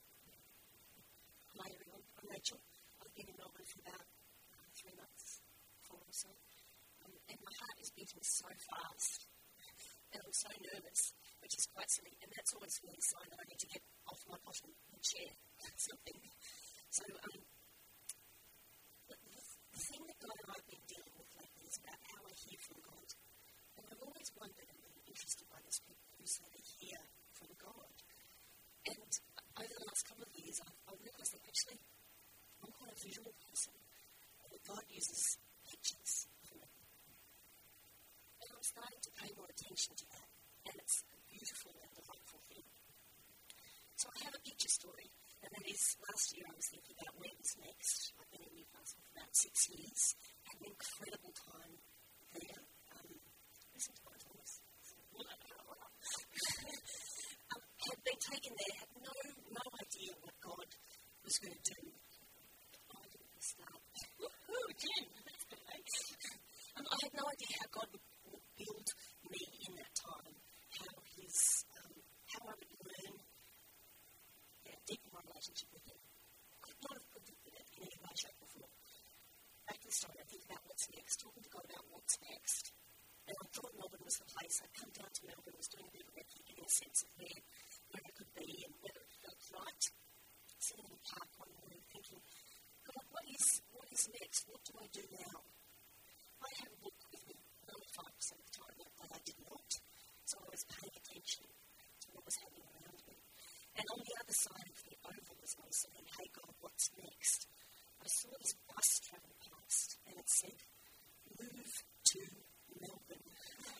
Speaker 11: Hi everyone, I'm Rachel. I've been in Melbourne for about uh, three months, four or so, um, and my heart is beating so fast, and I'm so nervous, which is quite silly, and that's always really a sign that I need to get off my bottom and share something. So, um, the, the thing that God and I have been dealing with lately is about how I hear from God, and I've always wondered and been interested by those people who say they hear from God, and over the last couple of years, I've, I've realised that actually I'm quite a visual person, and that God uses pictures for me. And I'm starting to pay more attention to that, and it's a beautiful and delightful thing. So I have a picture story, and that is last year I was thinking about where was next. I've been in Newcastle for about six years, had an incredible time there. Um, listen to my voice. um, had been taken there, had no, no idea what God was going to do. Oh, I didn't start. Woohoo, again. That's good, eh? um, I had no idea how God would, would build me in that time, how his, um, how I would learn, yeah, deepen my relationship with him. I could not have predicted it in any way, shape, or form. Back to the story, I think about what's next, talking to God about what's next. And I thought Melbourne was the place. I'd come down to Melbourne, was doing a bit of recce, getting a sense of where, where it could be and whether it felt right. Sitting in the park one morning thinking, God, what is, what is next? What do I do now? I had a book with me ninety-five percent of the time, but I did not. So I was paying attention to what was happening around me. And on the other side of the oval, as I was saying, hey God, what's next? I saw this bus travel past, and it said, move to Melbourne.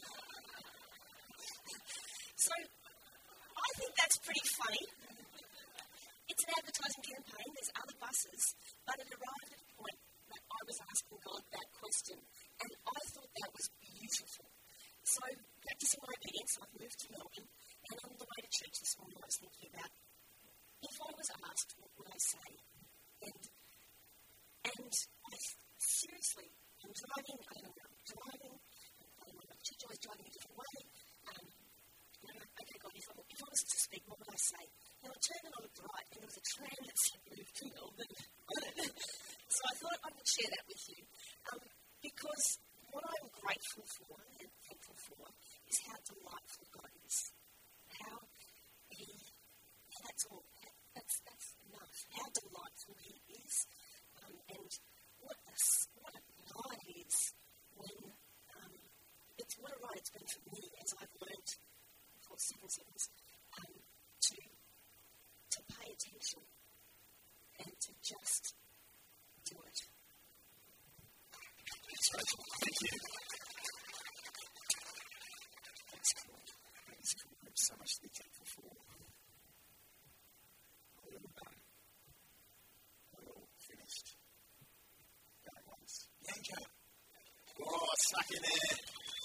Speaker 11: So I think that's pretty funny. It's an advertising campaign, there's other buses, but it arrived at a point that I was asking God that question, and I thought that was beautiful. So, practicing my obedience, I've moved to Melbourne, and on the way to church this morning, I was thinking about, if I was asked, what would I say? And, and I, seriously, I'm driving, I don't know, I'm driving, I'm going to church, I was driving a different way, um, you know, okay, God, if I, if I was to speak, what would I say? And I turned and I looked right, and there was a tram that said move to Melbourne on it. So I thought I would share that with you, um, because what I'm grateful for and thankful for is how delightful God is. How he, yeah, that's all, that's, that's enough, how delightful he is, um, and what a, what a ride it is when, um, it's what a ride it's been for me as I've learned for seven seconds, um, to to pay attention and to just do it.
Speaker 2: Thanks, Rachel. Thank you. That's cool. That's cool. There's so much to be thankful for. We're all done. We're all finished. Going once. Yanka. Oh, stuck in there.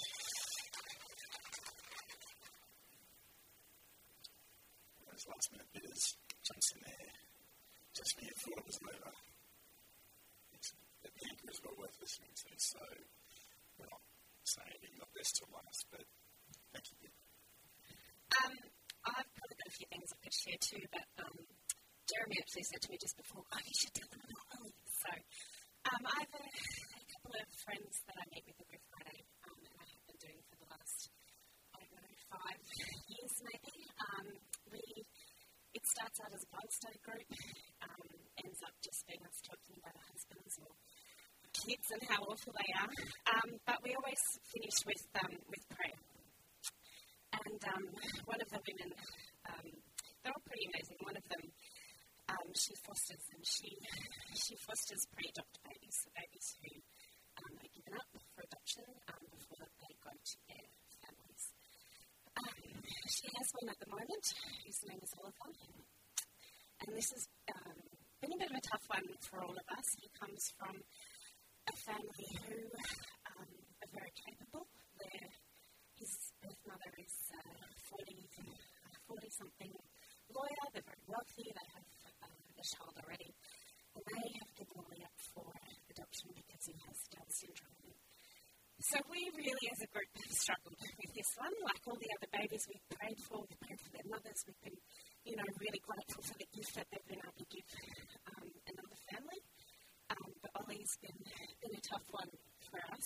Speaker 2: Those last minute bitters jumps in there. Just when you thought it was over. But the anchor is well worth listening to, so we're not saying you're not best till last, but thank you.
Speaker 11: Um, I've probably got a few things I could share too, but um, Jeremy actually said to me just before, oh, you should tell them about Ollie. So um, I have a, a couple of friends that I meet with every Friday, um, and I have been doing for the last, I don't know, five years maybe. Um, we, it starts out as a Bible study group, um, ends up just being us talking about our husbands or kids and how awful they are. Um, but we always finish with um, with prayer. And um, one of the women, um, they're all pretty amazing. One of them, um, she fosters, and she she fosters pre-adopted babies, so babies who um, are given up for adoption um, before they go to their families. Um, she has one at the moment, whose name is Oliver, and this has um, been a bit of a tough one for all of us. He comes from a family who um, are very capable. Their, his birth mother is a forty-something lawyer. They're very wealthy. They have um, a child already. And they have given Ollie up for adoption because he has Down syndrome. So we really, as a group, have struggled with
Speaker 7: this one, like all the other babies we've prayed for, we've prayed for their mothers, we've been, you know, really grateful for the gift that they've been able to give um, another family. Um, but Ollie's been, been a tough one for us.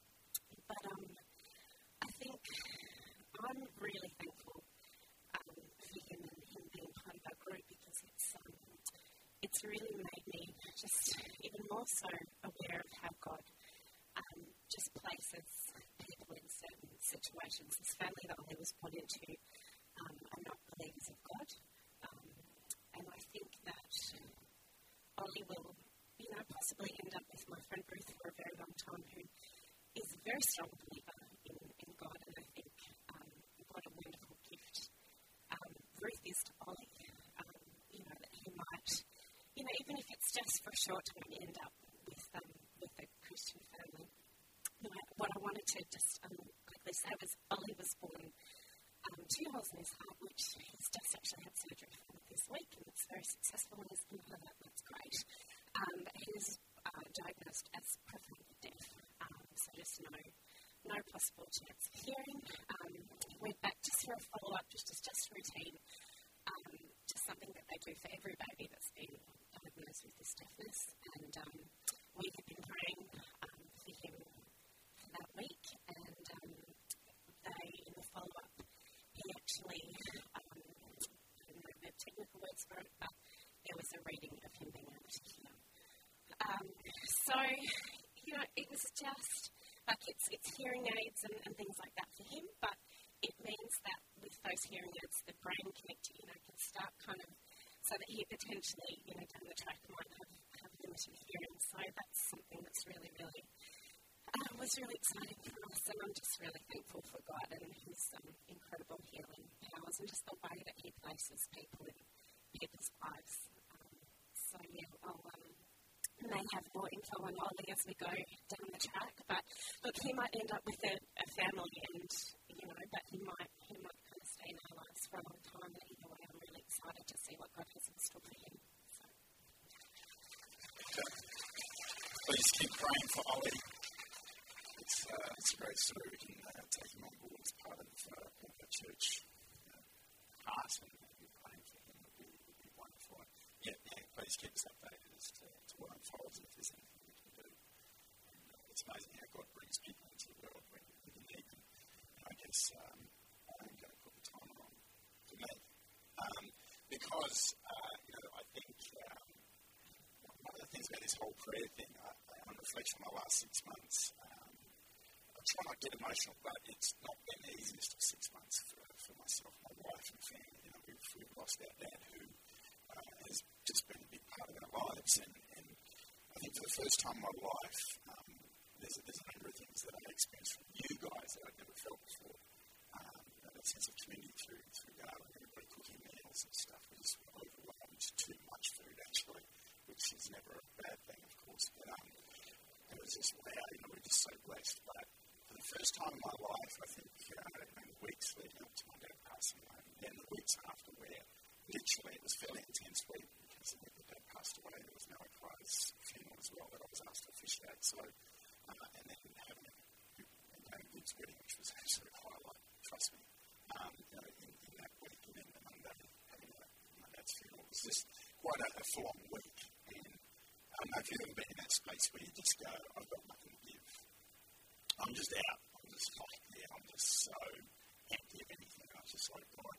Speaker 7: But um, I think I'm really thankful um, for him and him being part of our group, because it's um, it's really made me just even more so aware of how God um, just places people in certain situations. This family that Ollie was born into um, are not believers of God, um, and I think that Ollie will, you know, possibly end up with my friend Ruth for a very long time, who is a very strong believer in, in God, and I think um, what a wonderful gift um, Ruth is to Ollie. Um, you know, that he might, you know, even if it's just for a short time, end up with um, with a Christian family. You know, what I wanted to just um, quickly say was Ollie was born um, two holes in his heart, which he's just actually had surgery for this week, and it's very successful, and he's been part of that. That's great. Um, he was uh, diagnosed as profoundly deaf, um, so just no, no possible chance of hearing. Um, he went back just for a follow-up, just as just routine, um, just something that they do for every baby that's been diagnosed with this deafness. And um, we have been praying um, for him for that week, and um, they, in the follow-up, he actually, um, I don't know the technical words for it, but there was a reading of him being able to hear. Um, so, you know, it was just, like, it's, it's hearing aids and, and things like that for him, but it means that with those hearing aids, the brain connecting, you know, can start kind of, so that he potentially, you know, down the track might have, have limited hearing. So that's something that's really, really, uh, was really exciting for us, and I'm just really thankful for God and his um, incredible healing powers, and just the way that he places people in people's lives. Um, so, yeah, I'll, um, may have more info on Ollie as we go down the track, but look, he might end up with a, a family, and you know, but he might he might kind of stay in our lives for a long time. But either way, I'm really excited to see what God has in store for him. So.
Speaker 2: Please keep praying for Ollie. It's uh, it's a great story. We can uh, take him on board as part of uh, our church uh, heart, and be praying for him. It would be, would be wonderful. Yeah, yeah, please keep us updated as to, to what unfolds and if there's anything we can do. And, uh, it's amazing how God brings people into the world when, when you need them. And I guess um, I'm going to put the timer on for me. Um, because, uh, you know, I think um, one of the things about this whole prayer thing, I, on reflection on my last six months, um, I try not to get emotional, but it's not been the easiest of six months for, for myself, my wife and family. You know, we've, we've lost our dad, who uh, has just been a big part of our lives, and, and I think for the first time in my life, um, there's, a, there's a number of things that I experienced from you guys that I'd never felt before. Um, you know, that sense of community through, through gardening, everybody cooking meals and stuff. We just were overwhelmed, too much food actually, which is never a bad thing, of course, but um, it was just, wow, you know, we're just so blessed. But for the first time in my life, I think, uh, in the weeks leading up to my dad passing away, and then the weeks after, where literally it was a fairly intense week, because the week that dad passed away, there was Noah Cry's funeral as well that I was asked to officiate. So, uh, and then having a Damon Gibbs wedding, which was actually a highlight, trust me, um, you know, in, in that week, and then the Monday, having a, my dad's funeral, it was just quite a, a full-on week. And I don't know if you've ever been in that space where you just go, I've got nothing to give. I'm just out. I'm just like, yeah, I'm just so empty of anything. I was just like, God,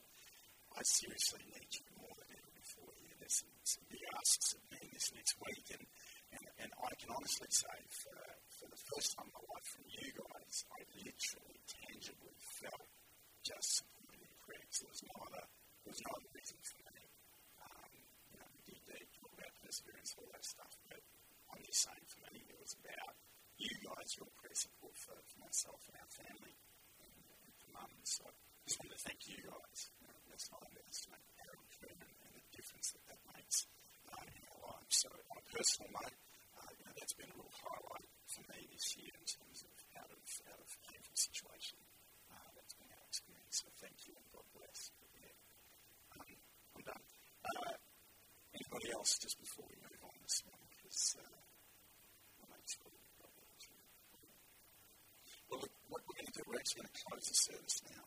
Speaker 2: I seriously need you more than ever before here. There's some, some big asks of me this next week, and, and, and I can honestly say for, for the first time in my life from you guys, I literally, tangibly felt just supported in prayer. So there was no other, there was no other reason for me. Um, you know, we did deep, talk about perseverance, all that stuff, but I'm just saying for me, it was about you guys, your prayer support for, for myself and our family, and, and for Mum. So I just want to thank you guys. You know, let's not underestimate how important and the difference that that makes uh, in our lives. So on a personal note, uh, you know, that's been a real highlight for me this year in terms of out of out of painful situation. Uh, that's been our experience. So thank you and God bless. Yeah. Um, I'm done. Uh, anybody else just before we move on this morning? Because uh, I'll make sure. Well, look, what we're going to do, we're actually going to close the service now.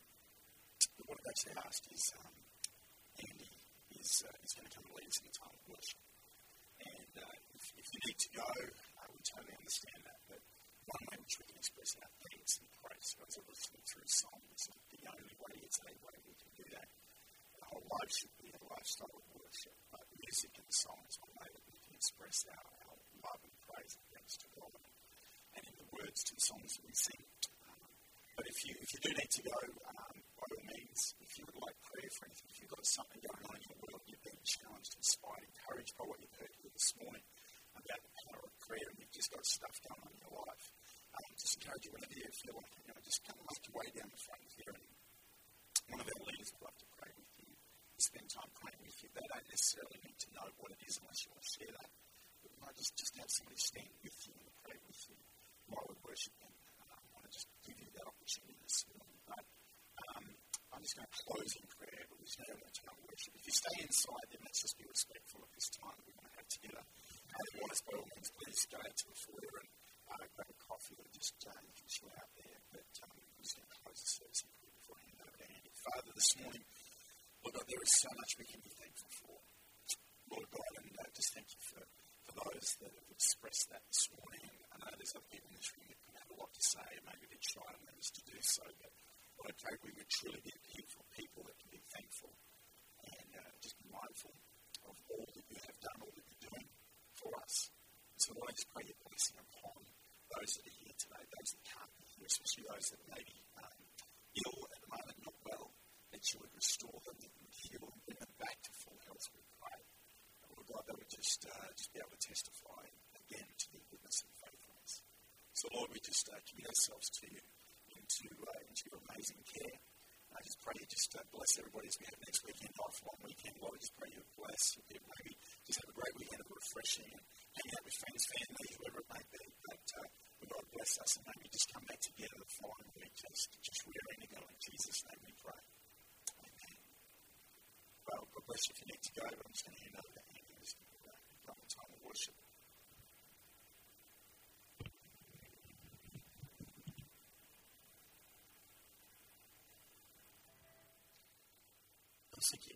Speaker 2: But what I've actually asked is um, Andy is, uh, is going to come and lead us in the time of worship. And uh, if, if you need to go, uh, we totally understand that. But one way in which we can express our thanks and praise to God is obviously through song. It's the only way, it's a way we can do that. Our whole life should be a lifestyle of worship. But music and song is one way that we can express our, our love and praise and thanks to God. And in the words to the songs that we sing. Um, but if you if you do need to go, um, by all means, if you would like prayer for anything, if you've got something going on in your world, you've been challenged, inspired, encouraged by what you've heard here this morning about the power of prayer, and you've just got stuff going on in your life, um, just encourage you whenever you feel like, you know, just come and make your way down the front here, and one of our leaders would love to pray with you, spend time praying with you. They don't necessarily need to know what it is unless you want to share that. But you might just, just have somebody stand with you and pray with you while we're worshiping. Um, I want to just give you that opportunity this morning. But um, I'm just going to close in prayer, but we're just going to have a time of worship. If you stay inside, then let's just be respectful of this time that we want to have together. And if you want us, by all means, please go out to the foyer and uh, grab a coffee or just uh, you can chill out there. But um, we're just going to close the service in prayer before I hand over to Andy. Father, this morning, Lord God, there is so much we can be thankful for. Lord God, and uh, just thank you for, for those that have expressed that this morning. And I know there's other people in this room that can have a lot to say, and maybe they're shy and nervous to do so. But Lord, I pray we would truly be a people, people that can be thankful and uh, just be mindful of all that you have done, all that you're doing for us. So Lord, I just pray your blessing upon those that are here today, those that can't be here, especially those that may be um, ill at the moment, not well, that you would restore them, that you would heal and bring them back to full health, we pray. And Lord God, they would just, uh, just be able to testify again to your goodness and faithfulness. So Lord, we just uh, commit ourselves to you, into, uh, into your amazing care. I just pray you just uh, bless everybody as we have next weekend off, long weekend. Lord, I just pray you bless people, maybe just have a great weekend of refreshing and hang out with friends, family, whoever it may be. But uh, God bless us and maybe just come back together the following week, just, just rearing to go. In Jesus' name we pray. Amen. Well, God bless you if you need to go, but I'm just going to hand over to Andy and just give you a one time of worship.
Speaker 6: I was thinking,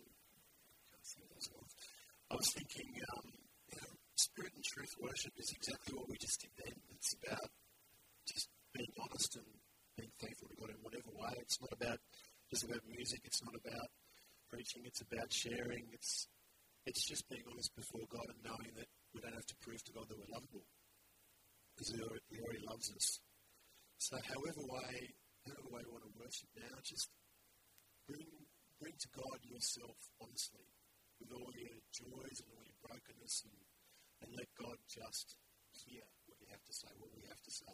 Speaker 6: I was thinking, um, you know, spirit and truth worship is exactly what we just did then. It's about just being honest and being thankful to God in whatever way. It's not about just about music. It's not about preaching. It's about sharing. It's it's just being honest before God and knowing that we don't have to prove to God that we're lovable because He already, he already loves us. So, however way, however way you want to worship now, just bring. Bring to God yourself honestly, with all your joys and all your brokenness, and, and let God just hear what you have to say, what we have to say.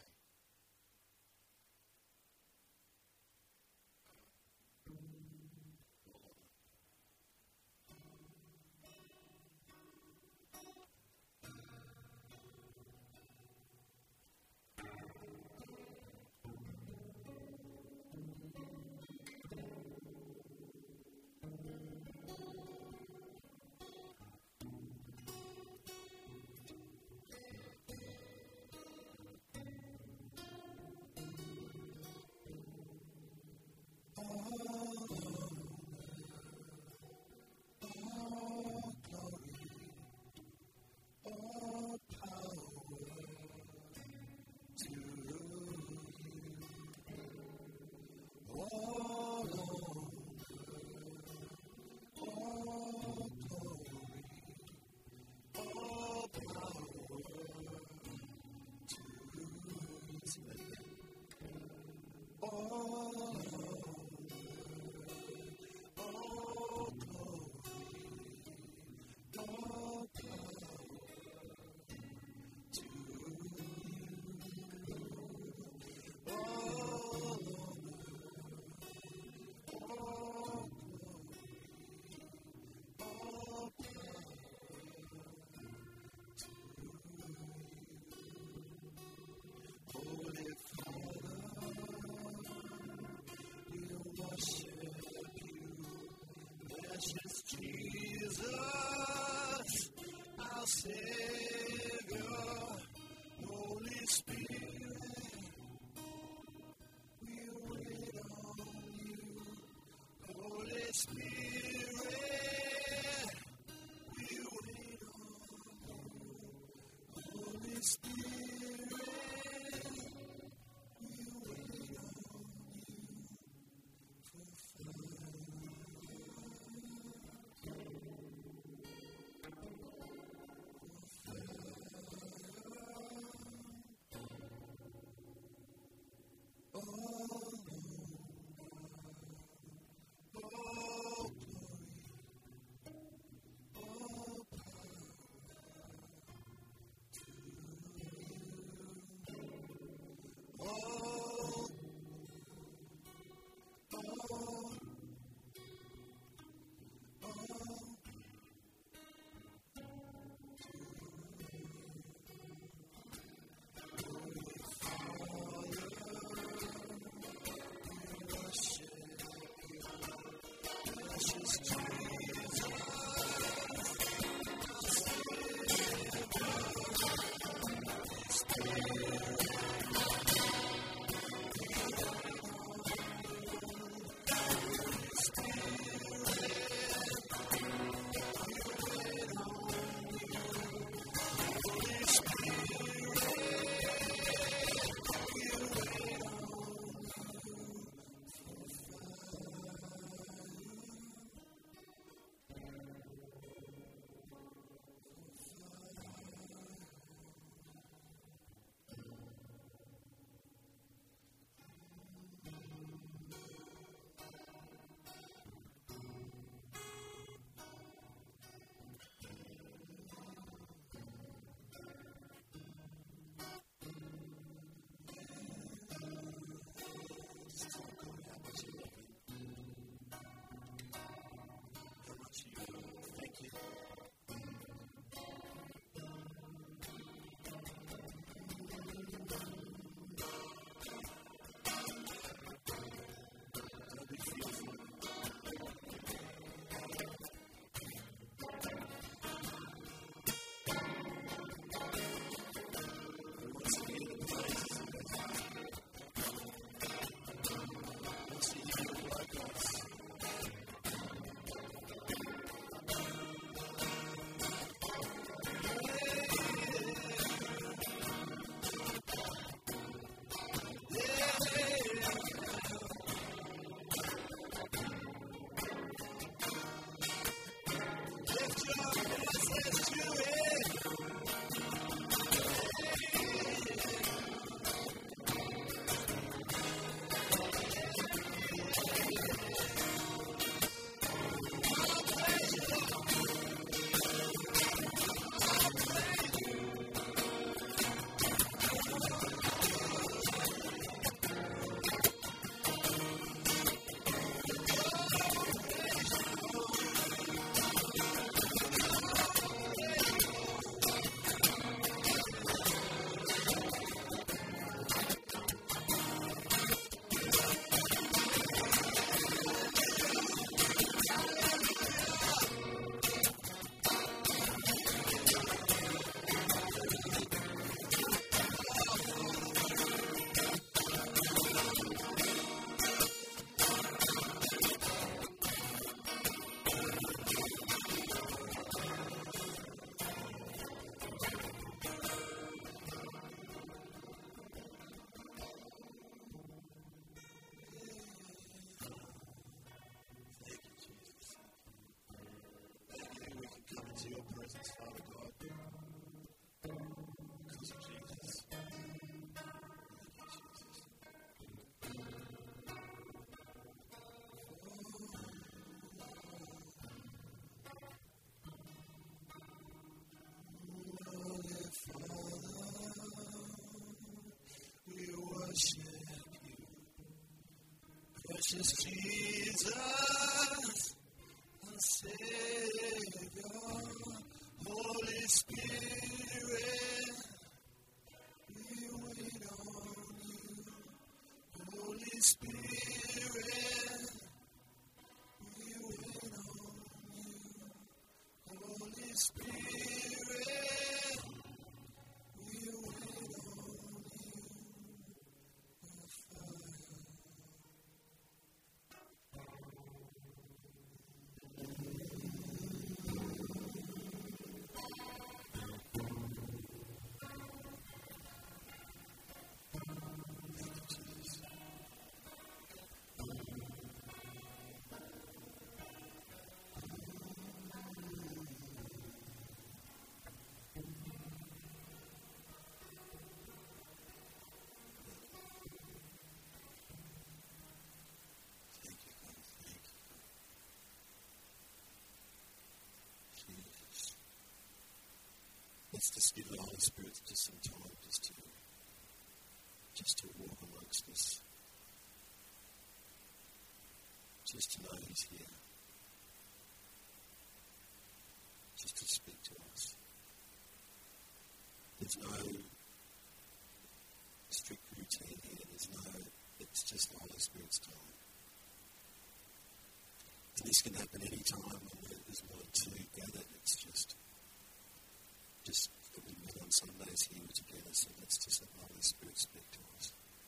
Speaker 6: Precious Jesus, our Savior, Holy Spirit, we wait on you. Holy Spirit, we wait on you. Holy Spirit, we wait on you. Oh, Father. Let's just give the Holy Spirit just some time just to, just to walk amongst us. Just to know He's here. Just to speak to us. There's no strict routine here. There's no, it's just the Holy Spirit's time. And this can happen any time when there's more than two gathered. It's just Just that we met on Sundays here together, so let's just let the Holy Spirit speak to us.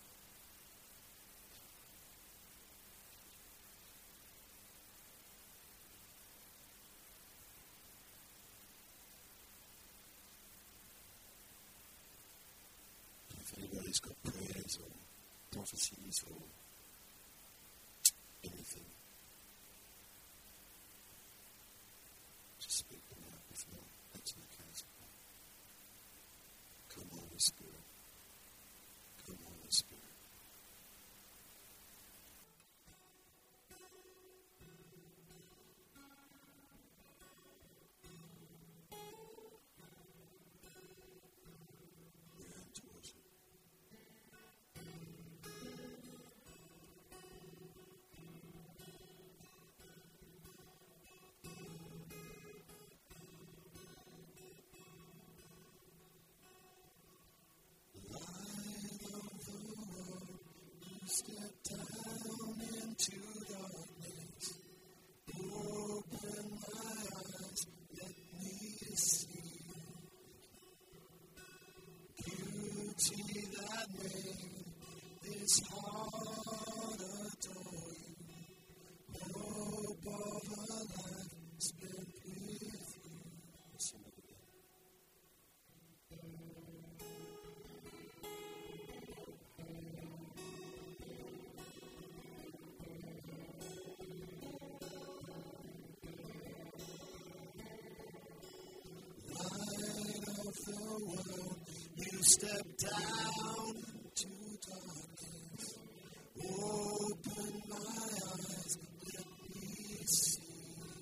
Speaker 6: If anybody's got prayers or prophecies or anything, just speak them out. If not, that's okay. Come, Holy Spirit. Come, Holy Spirit. We're out to worship. Step down into darkness, open my eyes, let me see beauty that made this heart adore you. Hope of a life spent with you. Sing it again. You step down into darkness, open my eyes, let me see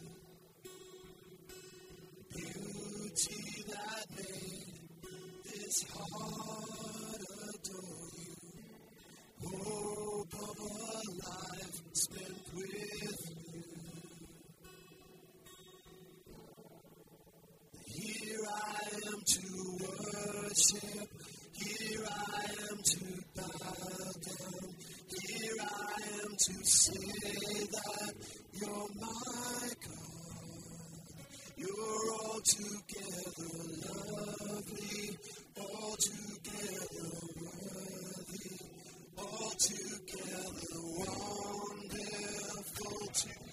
Speaker 6: beauty that made this heart adore you. Hope of a life spent with you. Here I am to worship, here I am to bow down, here I am to say that you're my God. You're altogether lovely, altogether worthy, altogether wonderful to me.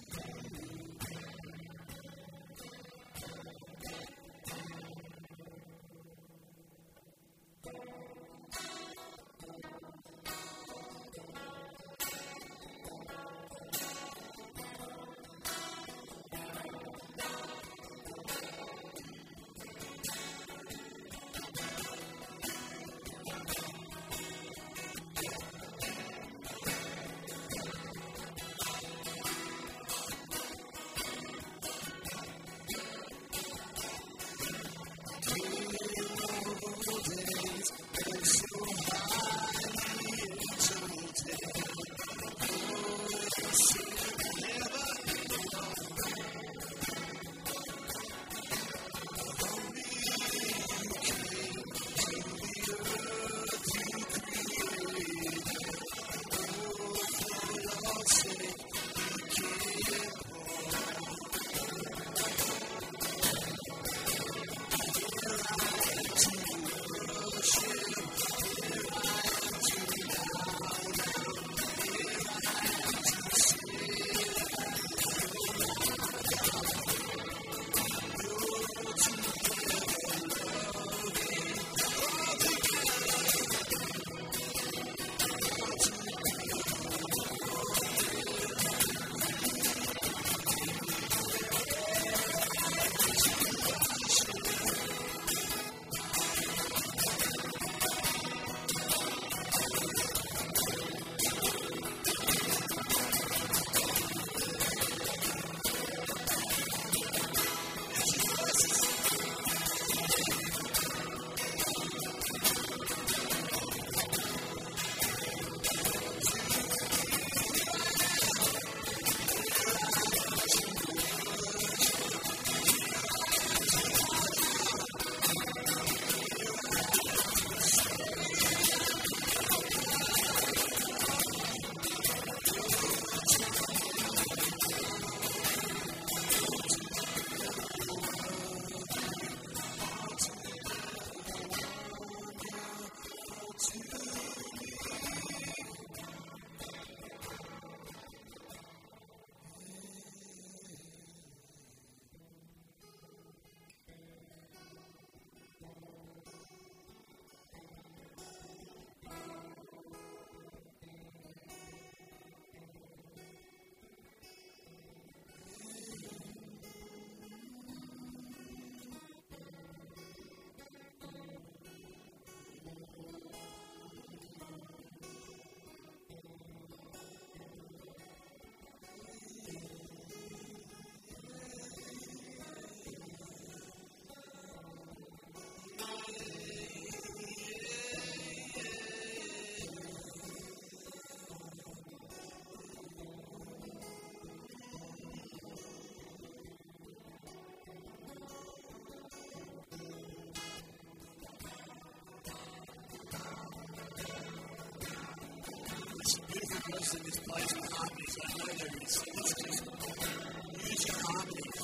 Speaker 6: because in this place for harmonies. I know there is. So let's just use your harmonies.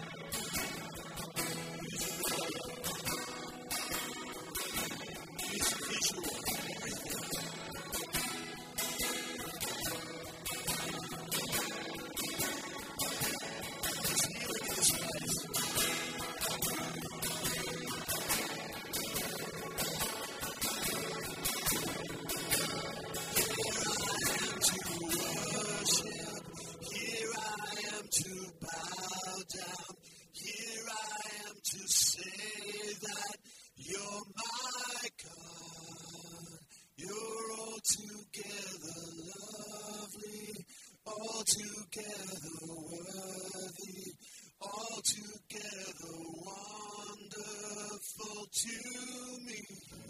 Speaker 6: Use your melody. Use the visual. Everything. There's healing in this place. Altogether worthy, altogether wonderful to me.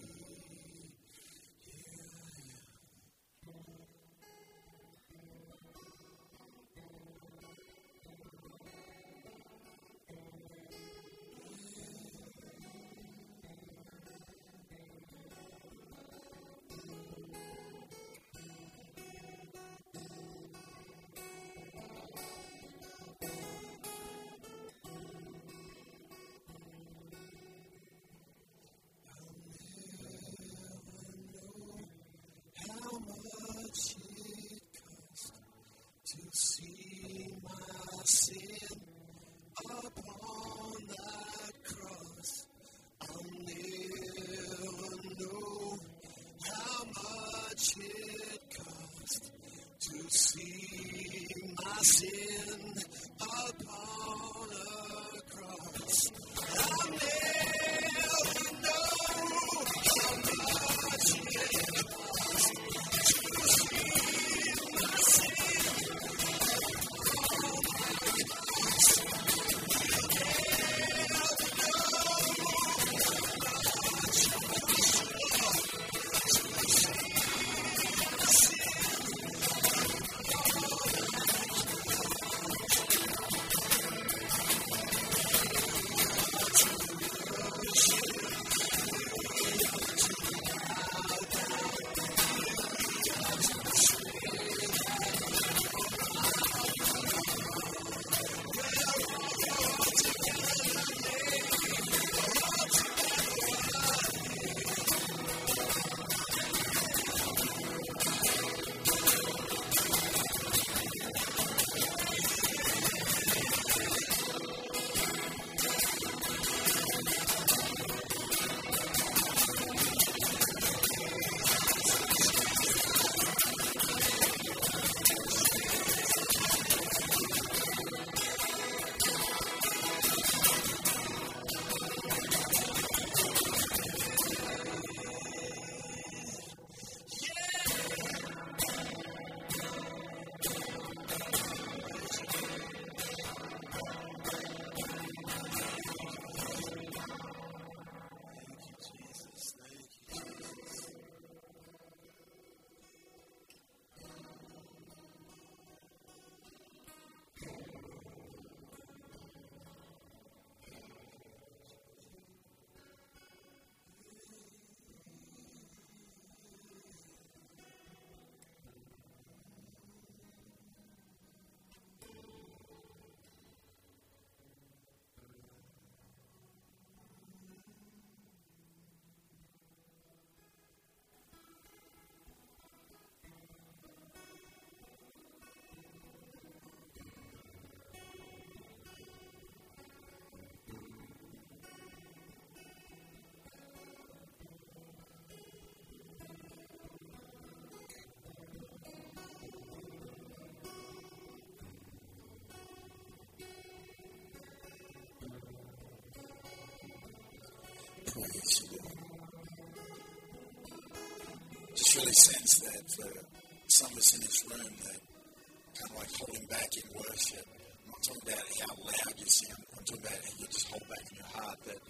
Speaker 2: Just really sense that for some of us in this room that kind of like holding back in worship. I'm not talking about how loud you sing. I'm talking about how you just hold back in your heart that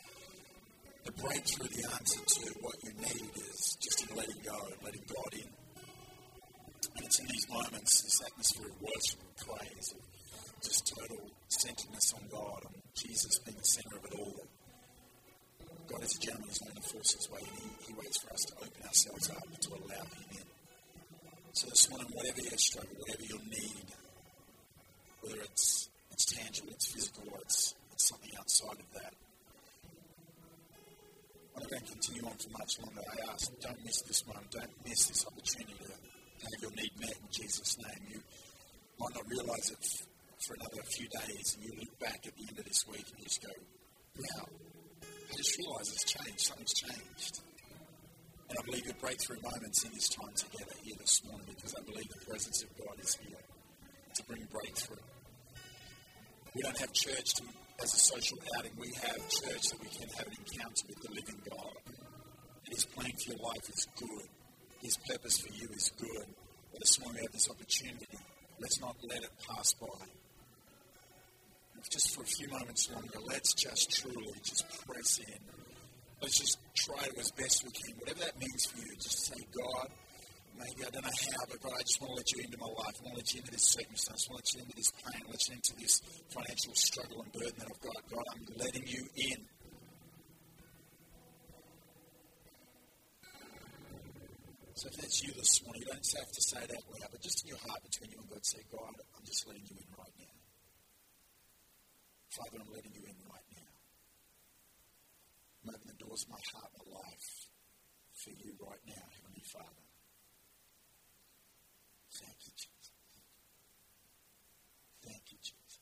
Speaker 2: the breakthrough, the answer to what you need is just in letting go, letting God in. And it's in these moments, this atmosphere of worship and praise, of just total centeredness on God, on Jesus being the center of it all. God is a gentleman who's known to force his way in. He, he waits for us to open ourselves up to allow him in. So this morning, whatever whatever your struggle, whatever your need, whether it's it's tangible, it's physical, or it's, it's something outside of that. I'm not going to continue on for much longer. I ask, don't miss this moment. Don't miss this opportunity to have your need met in Jesus' name. You might not realize it f- for another few days, and you look back at the end of this week and you just go, wow, I just realize it's changed. Something's changed. And I believe your breakthrough moments in this time together here this morning, because I believe the presence of God is here to bring breakthrough. We don't have church to, as a social outing. We have church that we can have an encounter with the living God. And His plan for your life is good. His purpose for you is good. But this morning we have this opportunity. Let's not let it pass by. Just for a few moments longer, let's just truly just press in. Let's just try to as best we can. Whatever that means for you, just say, God, maybe I don't know how, but God, I just want to let you into my life. I want to let you into this circumstance. I want to let you into this pain. I want to let you into this financial struggle and burden that I've got. God, I'm letting you in. So if that's you this morning, you don't have to say that loud, but just in your heart between you and God, say, God, I'm just letting you in right now. Father, I'm letting you in right now. I'm opening the doors of my heart, my life for you right now, Heavenly Father. Thank you, Jesus. Thank you, Jesus.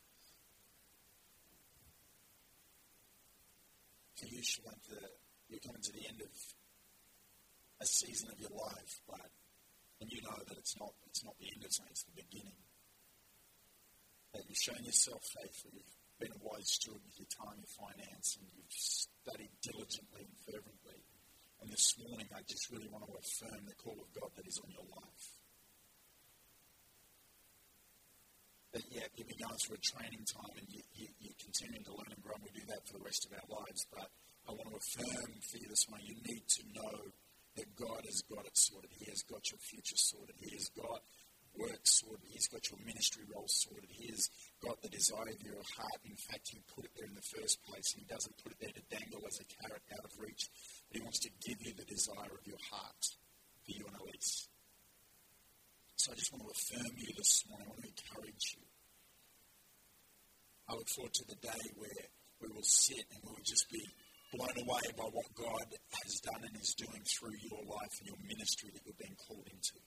Speaker 2: For you, Shalanta, you're coming to the end of a season of your life, but and you know that it's not it's not the end of something, it's the beginning. That you've shown yourself faithful, you've been a wise steward with your time, your finance, and you've studied diligently and fervently. And this morning, I just really want to affirm the call of God that is on your life. That, yeah, you've been going through a training time and you, you, you're continuing to learn and grow, and we do that for the rest of our lives. But I want to affirm for you this morning, you need to know that God has got it sorted. He has got your future sorted. He has got work sorted. He's got your ministry role sorted. He has got the desire of your heart. In fact, He put it there in the first place. He doesn't put it there to dangle as a carrot out of reach, but He wants to give you the desire of your heart for you and Elise. So I just want to affirm you this morning. I want to encourage you. I look forward to the day where we will sit and we will just be blown away by what God has done and is doing through your life and your ministry that you're being called into.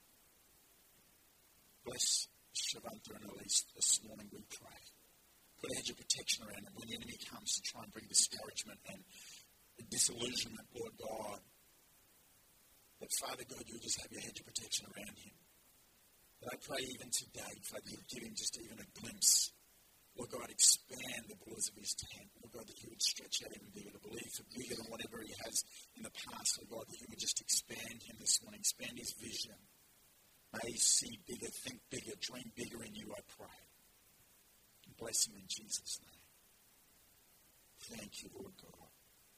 Speaker 2: Bless Shavanta and Elise this morning, we pray. Put a hedge of protection around them when the enemy comes to try and bring discouragement and disillusionment, Lord God. That, Father God, you would just have your hedge of protection around him. But I pray even today, Father, you'd give him just even a glimpse. Lord God, expand the borders of his tent. Lord God, that you would stretch out even bigger, to believe for bigger than whatever he has in the past. Lord God, that you would just expand him this morning, expand his vision. May he see bigger, think bigger, dream bigger in you, I pray. And bless him in Jesus' name. Thank you, Lord God.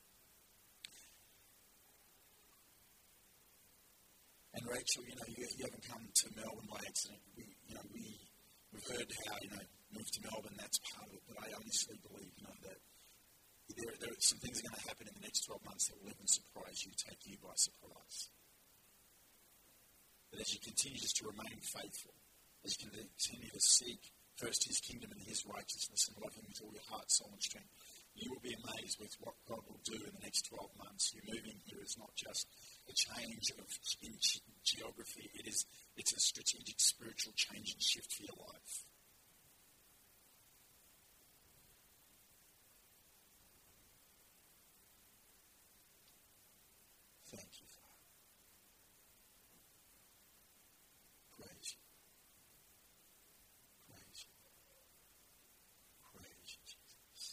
Speaker 2: And Rachel, you know, you, you haven't come to Melbourne by accident. We, you know, we, we've heard how, you know, move to Melbourne, that's part of it. But I honestly believe, you know, that there, there are some things that are going to happen in the next twelve months that will even surprise you, take you by surprise. But as you continue just to remain faithful, as you continue to seek first his kingdom and his righteousness and love him with all your heart, soul, and strength, you will be amazed with what God will do in the next twelve months. Your moving here is not just a change of in geography. It is, it's a strategic spiritual change and shift for your life. Thank you, Father. Praise you. Praise you. Praise you, Jesus.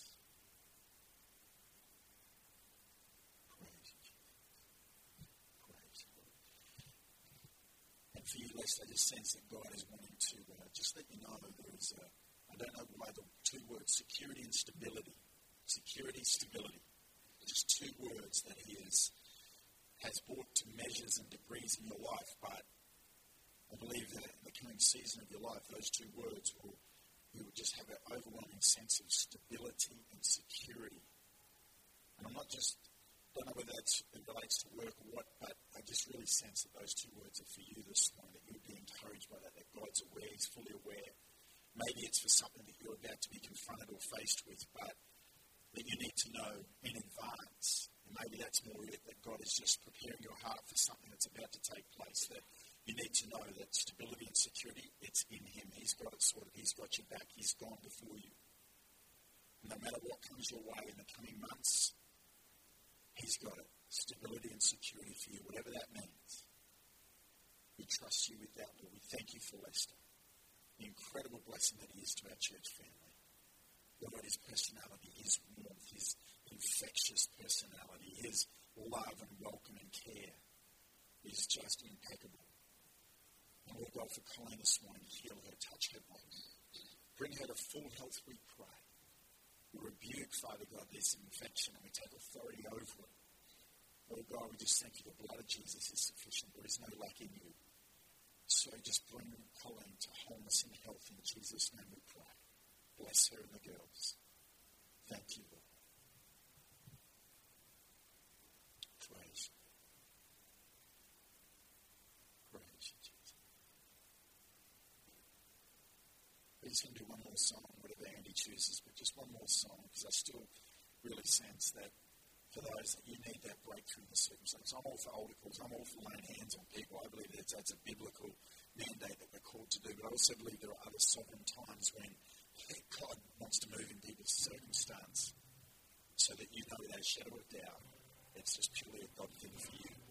Speaker 2: Praise you, Jesus. Praise you, Lord. And for you, Lest, I just sense that God is wanting to uh, just let you know there is a, I don't know why the two words, security and stability. Security, stability. Just two words that he is has brought to measures and degrees in your life, but I believe that in the coming season of your life, those two words will, you will just have an overwhelming sense of stability and security. And I'm not just, I don't know whether that's, it relates to work or what, but I just really sense that those two words are for you this morning, that you would be encouraged by that, that God maybe it's for something that you're about to be confronted or faced with, but that you need to know in advance. And maybe that's more it, that God is just preparing your heart for something that's about to take place, that you need to know that stability and security, it's in Him. He's got it sorted. He's got your back. He's gone before you. No matter what comes your way in the coming months, He's got it. Stability and security for you, whatever that means. We trust you with that, Lord. We thank you for Lester. The incredible blessing that he is to our church family. Lord, his personality, his warmth, his infectious personality, his love and welcome and care is just impeccable. And Lord God, for Colleen this morning, heal her, touch her body. Bring her to full health, we pray. We rebuke, Father God, this infection and we take authority over it. Lord God, we just thank you the blood of Jesus is sufficient. There is no lack in you. So just bring Colleen to wholeness and health in Jesus' name we pray. Bless her and the girls. Thank you, Lord. Praise you. Praise you, Jesus. We're just going to do one more song, whatever Andy chooses, but just one more song, because I still really sense that for those that you need that breakthrough in the circumstance. I'm all for altar calls. I'm all for laying hands on people. I believe that's, that's a biblical mandate that we're called to do. But I also believe there are other sovereign times when God wants to move in people's circumstance so that you know without a shadow of doubt it's just purely a God thing for you.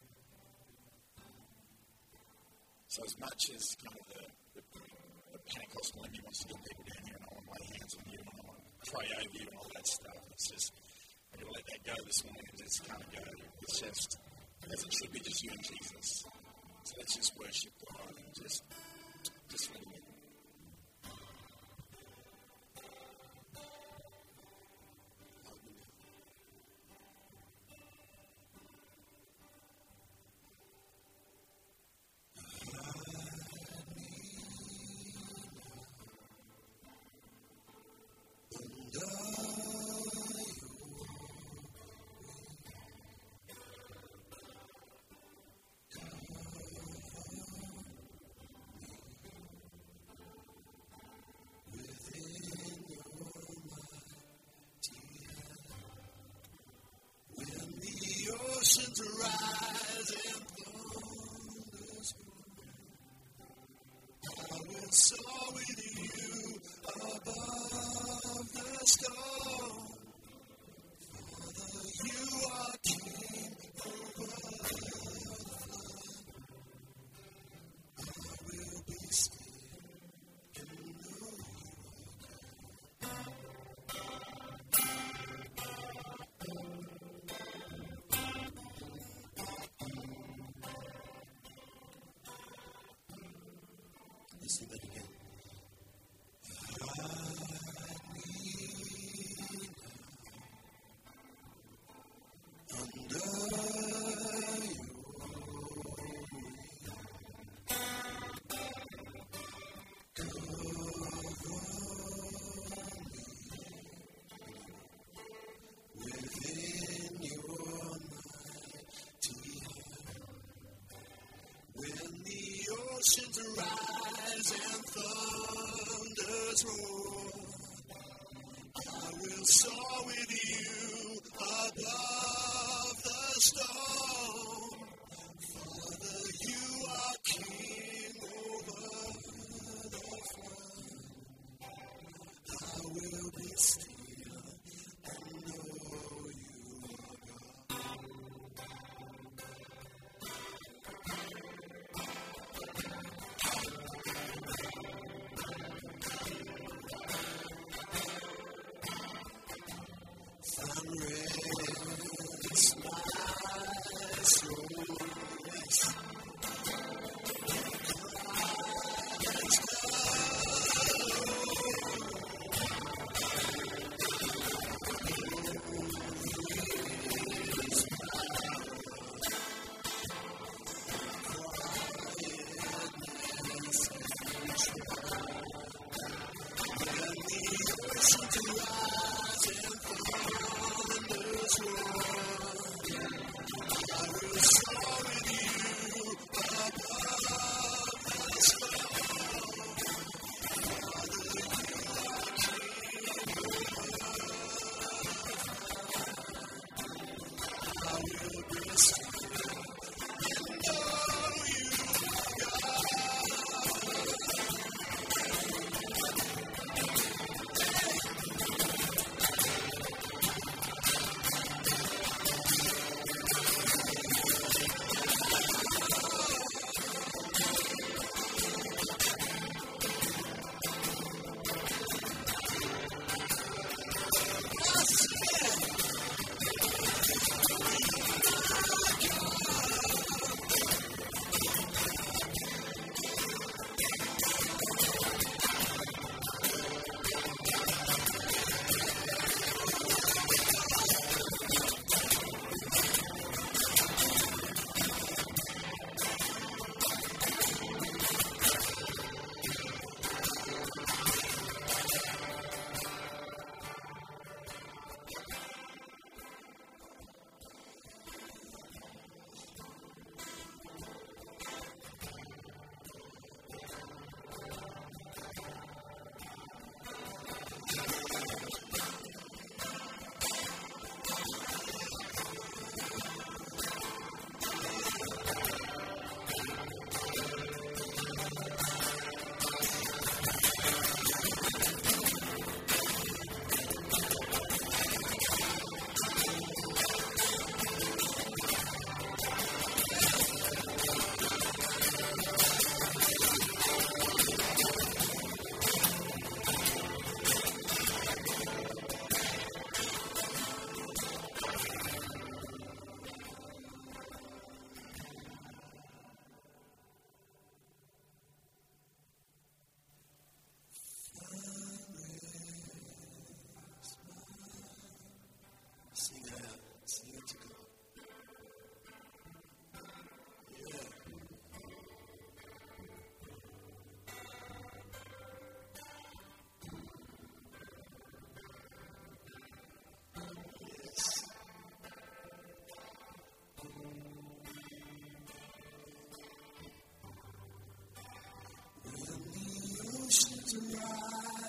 Speaker 2: So as much as kind of the, the, the Pentecostal enemy wants to get people down here and I want to lay hands on you and I want to pray over you and all that stuff, it's just I'm going to let that go this morning and just kind of go. It's just, as it should be, just you and Jesus. So let's just worship God and just, just let Him in.
Speaker 12: Oceans rise and thunders roll. I will soar with you above the storm. Father, you are King over the flood. I will be still and know you are God. Let's sing that again. Under your within your mighty hand. When the oceans rise and thunders roar, I will soar with you above the storm. Father, you are King over the flood. I will be still and know you are God. Rest my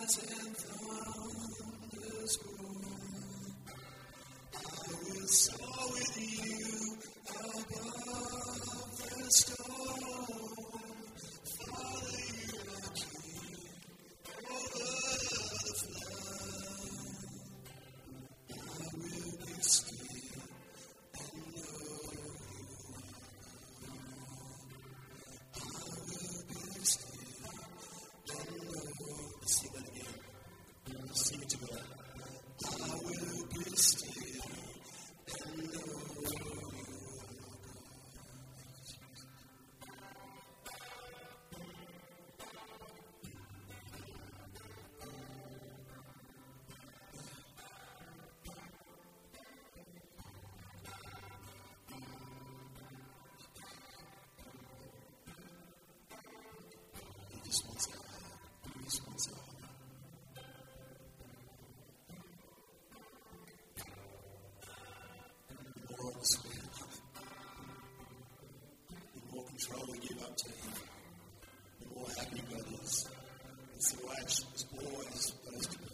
Speaker 12: control we give up to Him, the more happy God is. It's the way it's always supposed to be.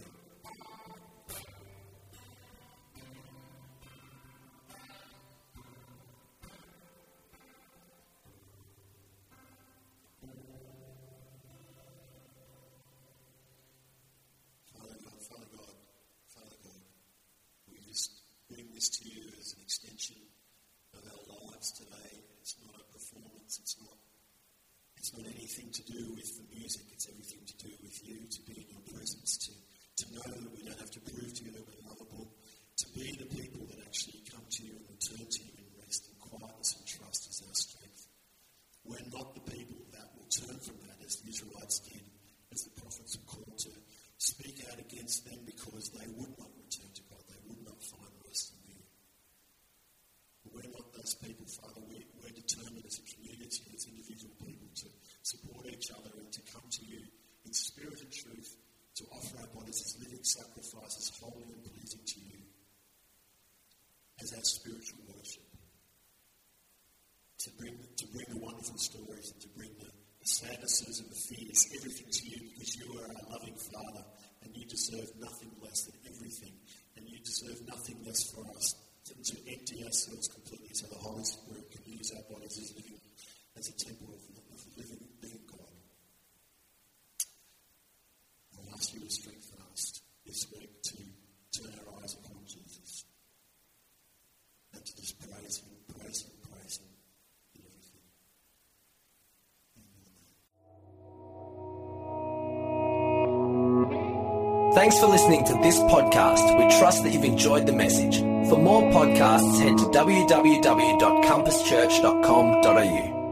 Speaker 12: Father God, Father God, Father God, we just bring this to you as an extension of our lives today. It's not a performance, it's not it's not anything to do with the music, it's everything to do with you, to be in your presence, to, to know that we don't have to prove to you that we're lovable, to be the people that actually come to you and return to you in rest and quietness and trust as our strength. We're not the people that will turn from that as the Israelites did, as the prophets were called to speak out against them because they would not return to God, they would not find rest in you. We're not those people, Father. We, we're determined as a community, as individual people, to support each other and to come to you in spirit and truth, to offer our bodies as living sacrifices, holy and pleasing to you, as our spiritual worship. To bring, to bring the wonderful stories and to bring the, the sadnesses and the fears, everything to you, because you are our loving Father and you deserve nothing less than everything, and you deserve nothing less for us than to empty ourselves completely so the Holy Spirit can use our bodies as living, as a temple of the, of the living, living God. I ask you to strengthen us this week to turn our eyes upon Jesus and to just praise Him, praise Him, praise Him in everything. Amen.
Speaker 1: Thanks for listening to this podcast. We trust that you've enjoyed the message. For more podcasts, head to w w w dot compass church dot com dot a u.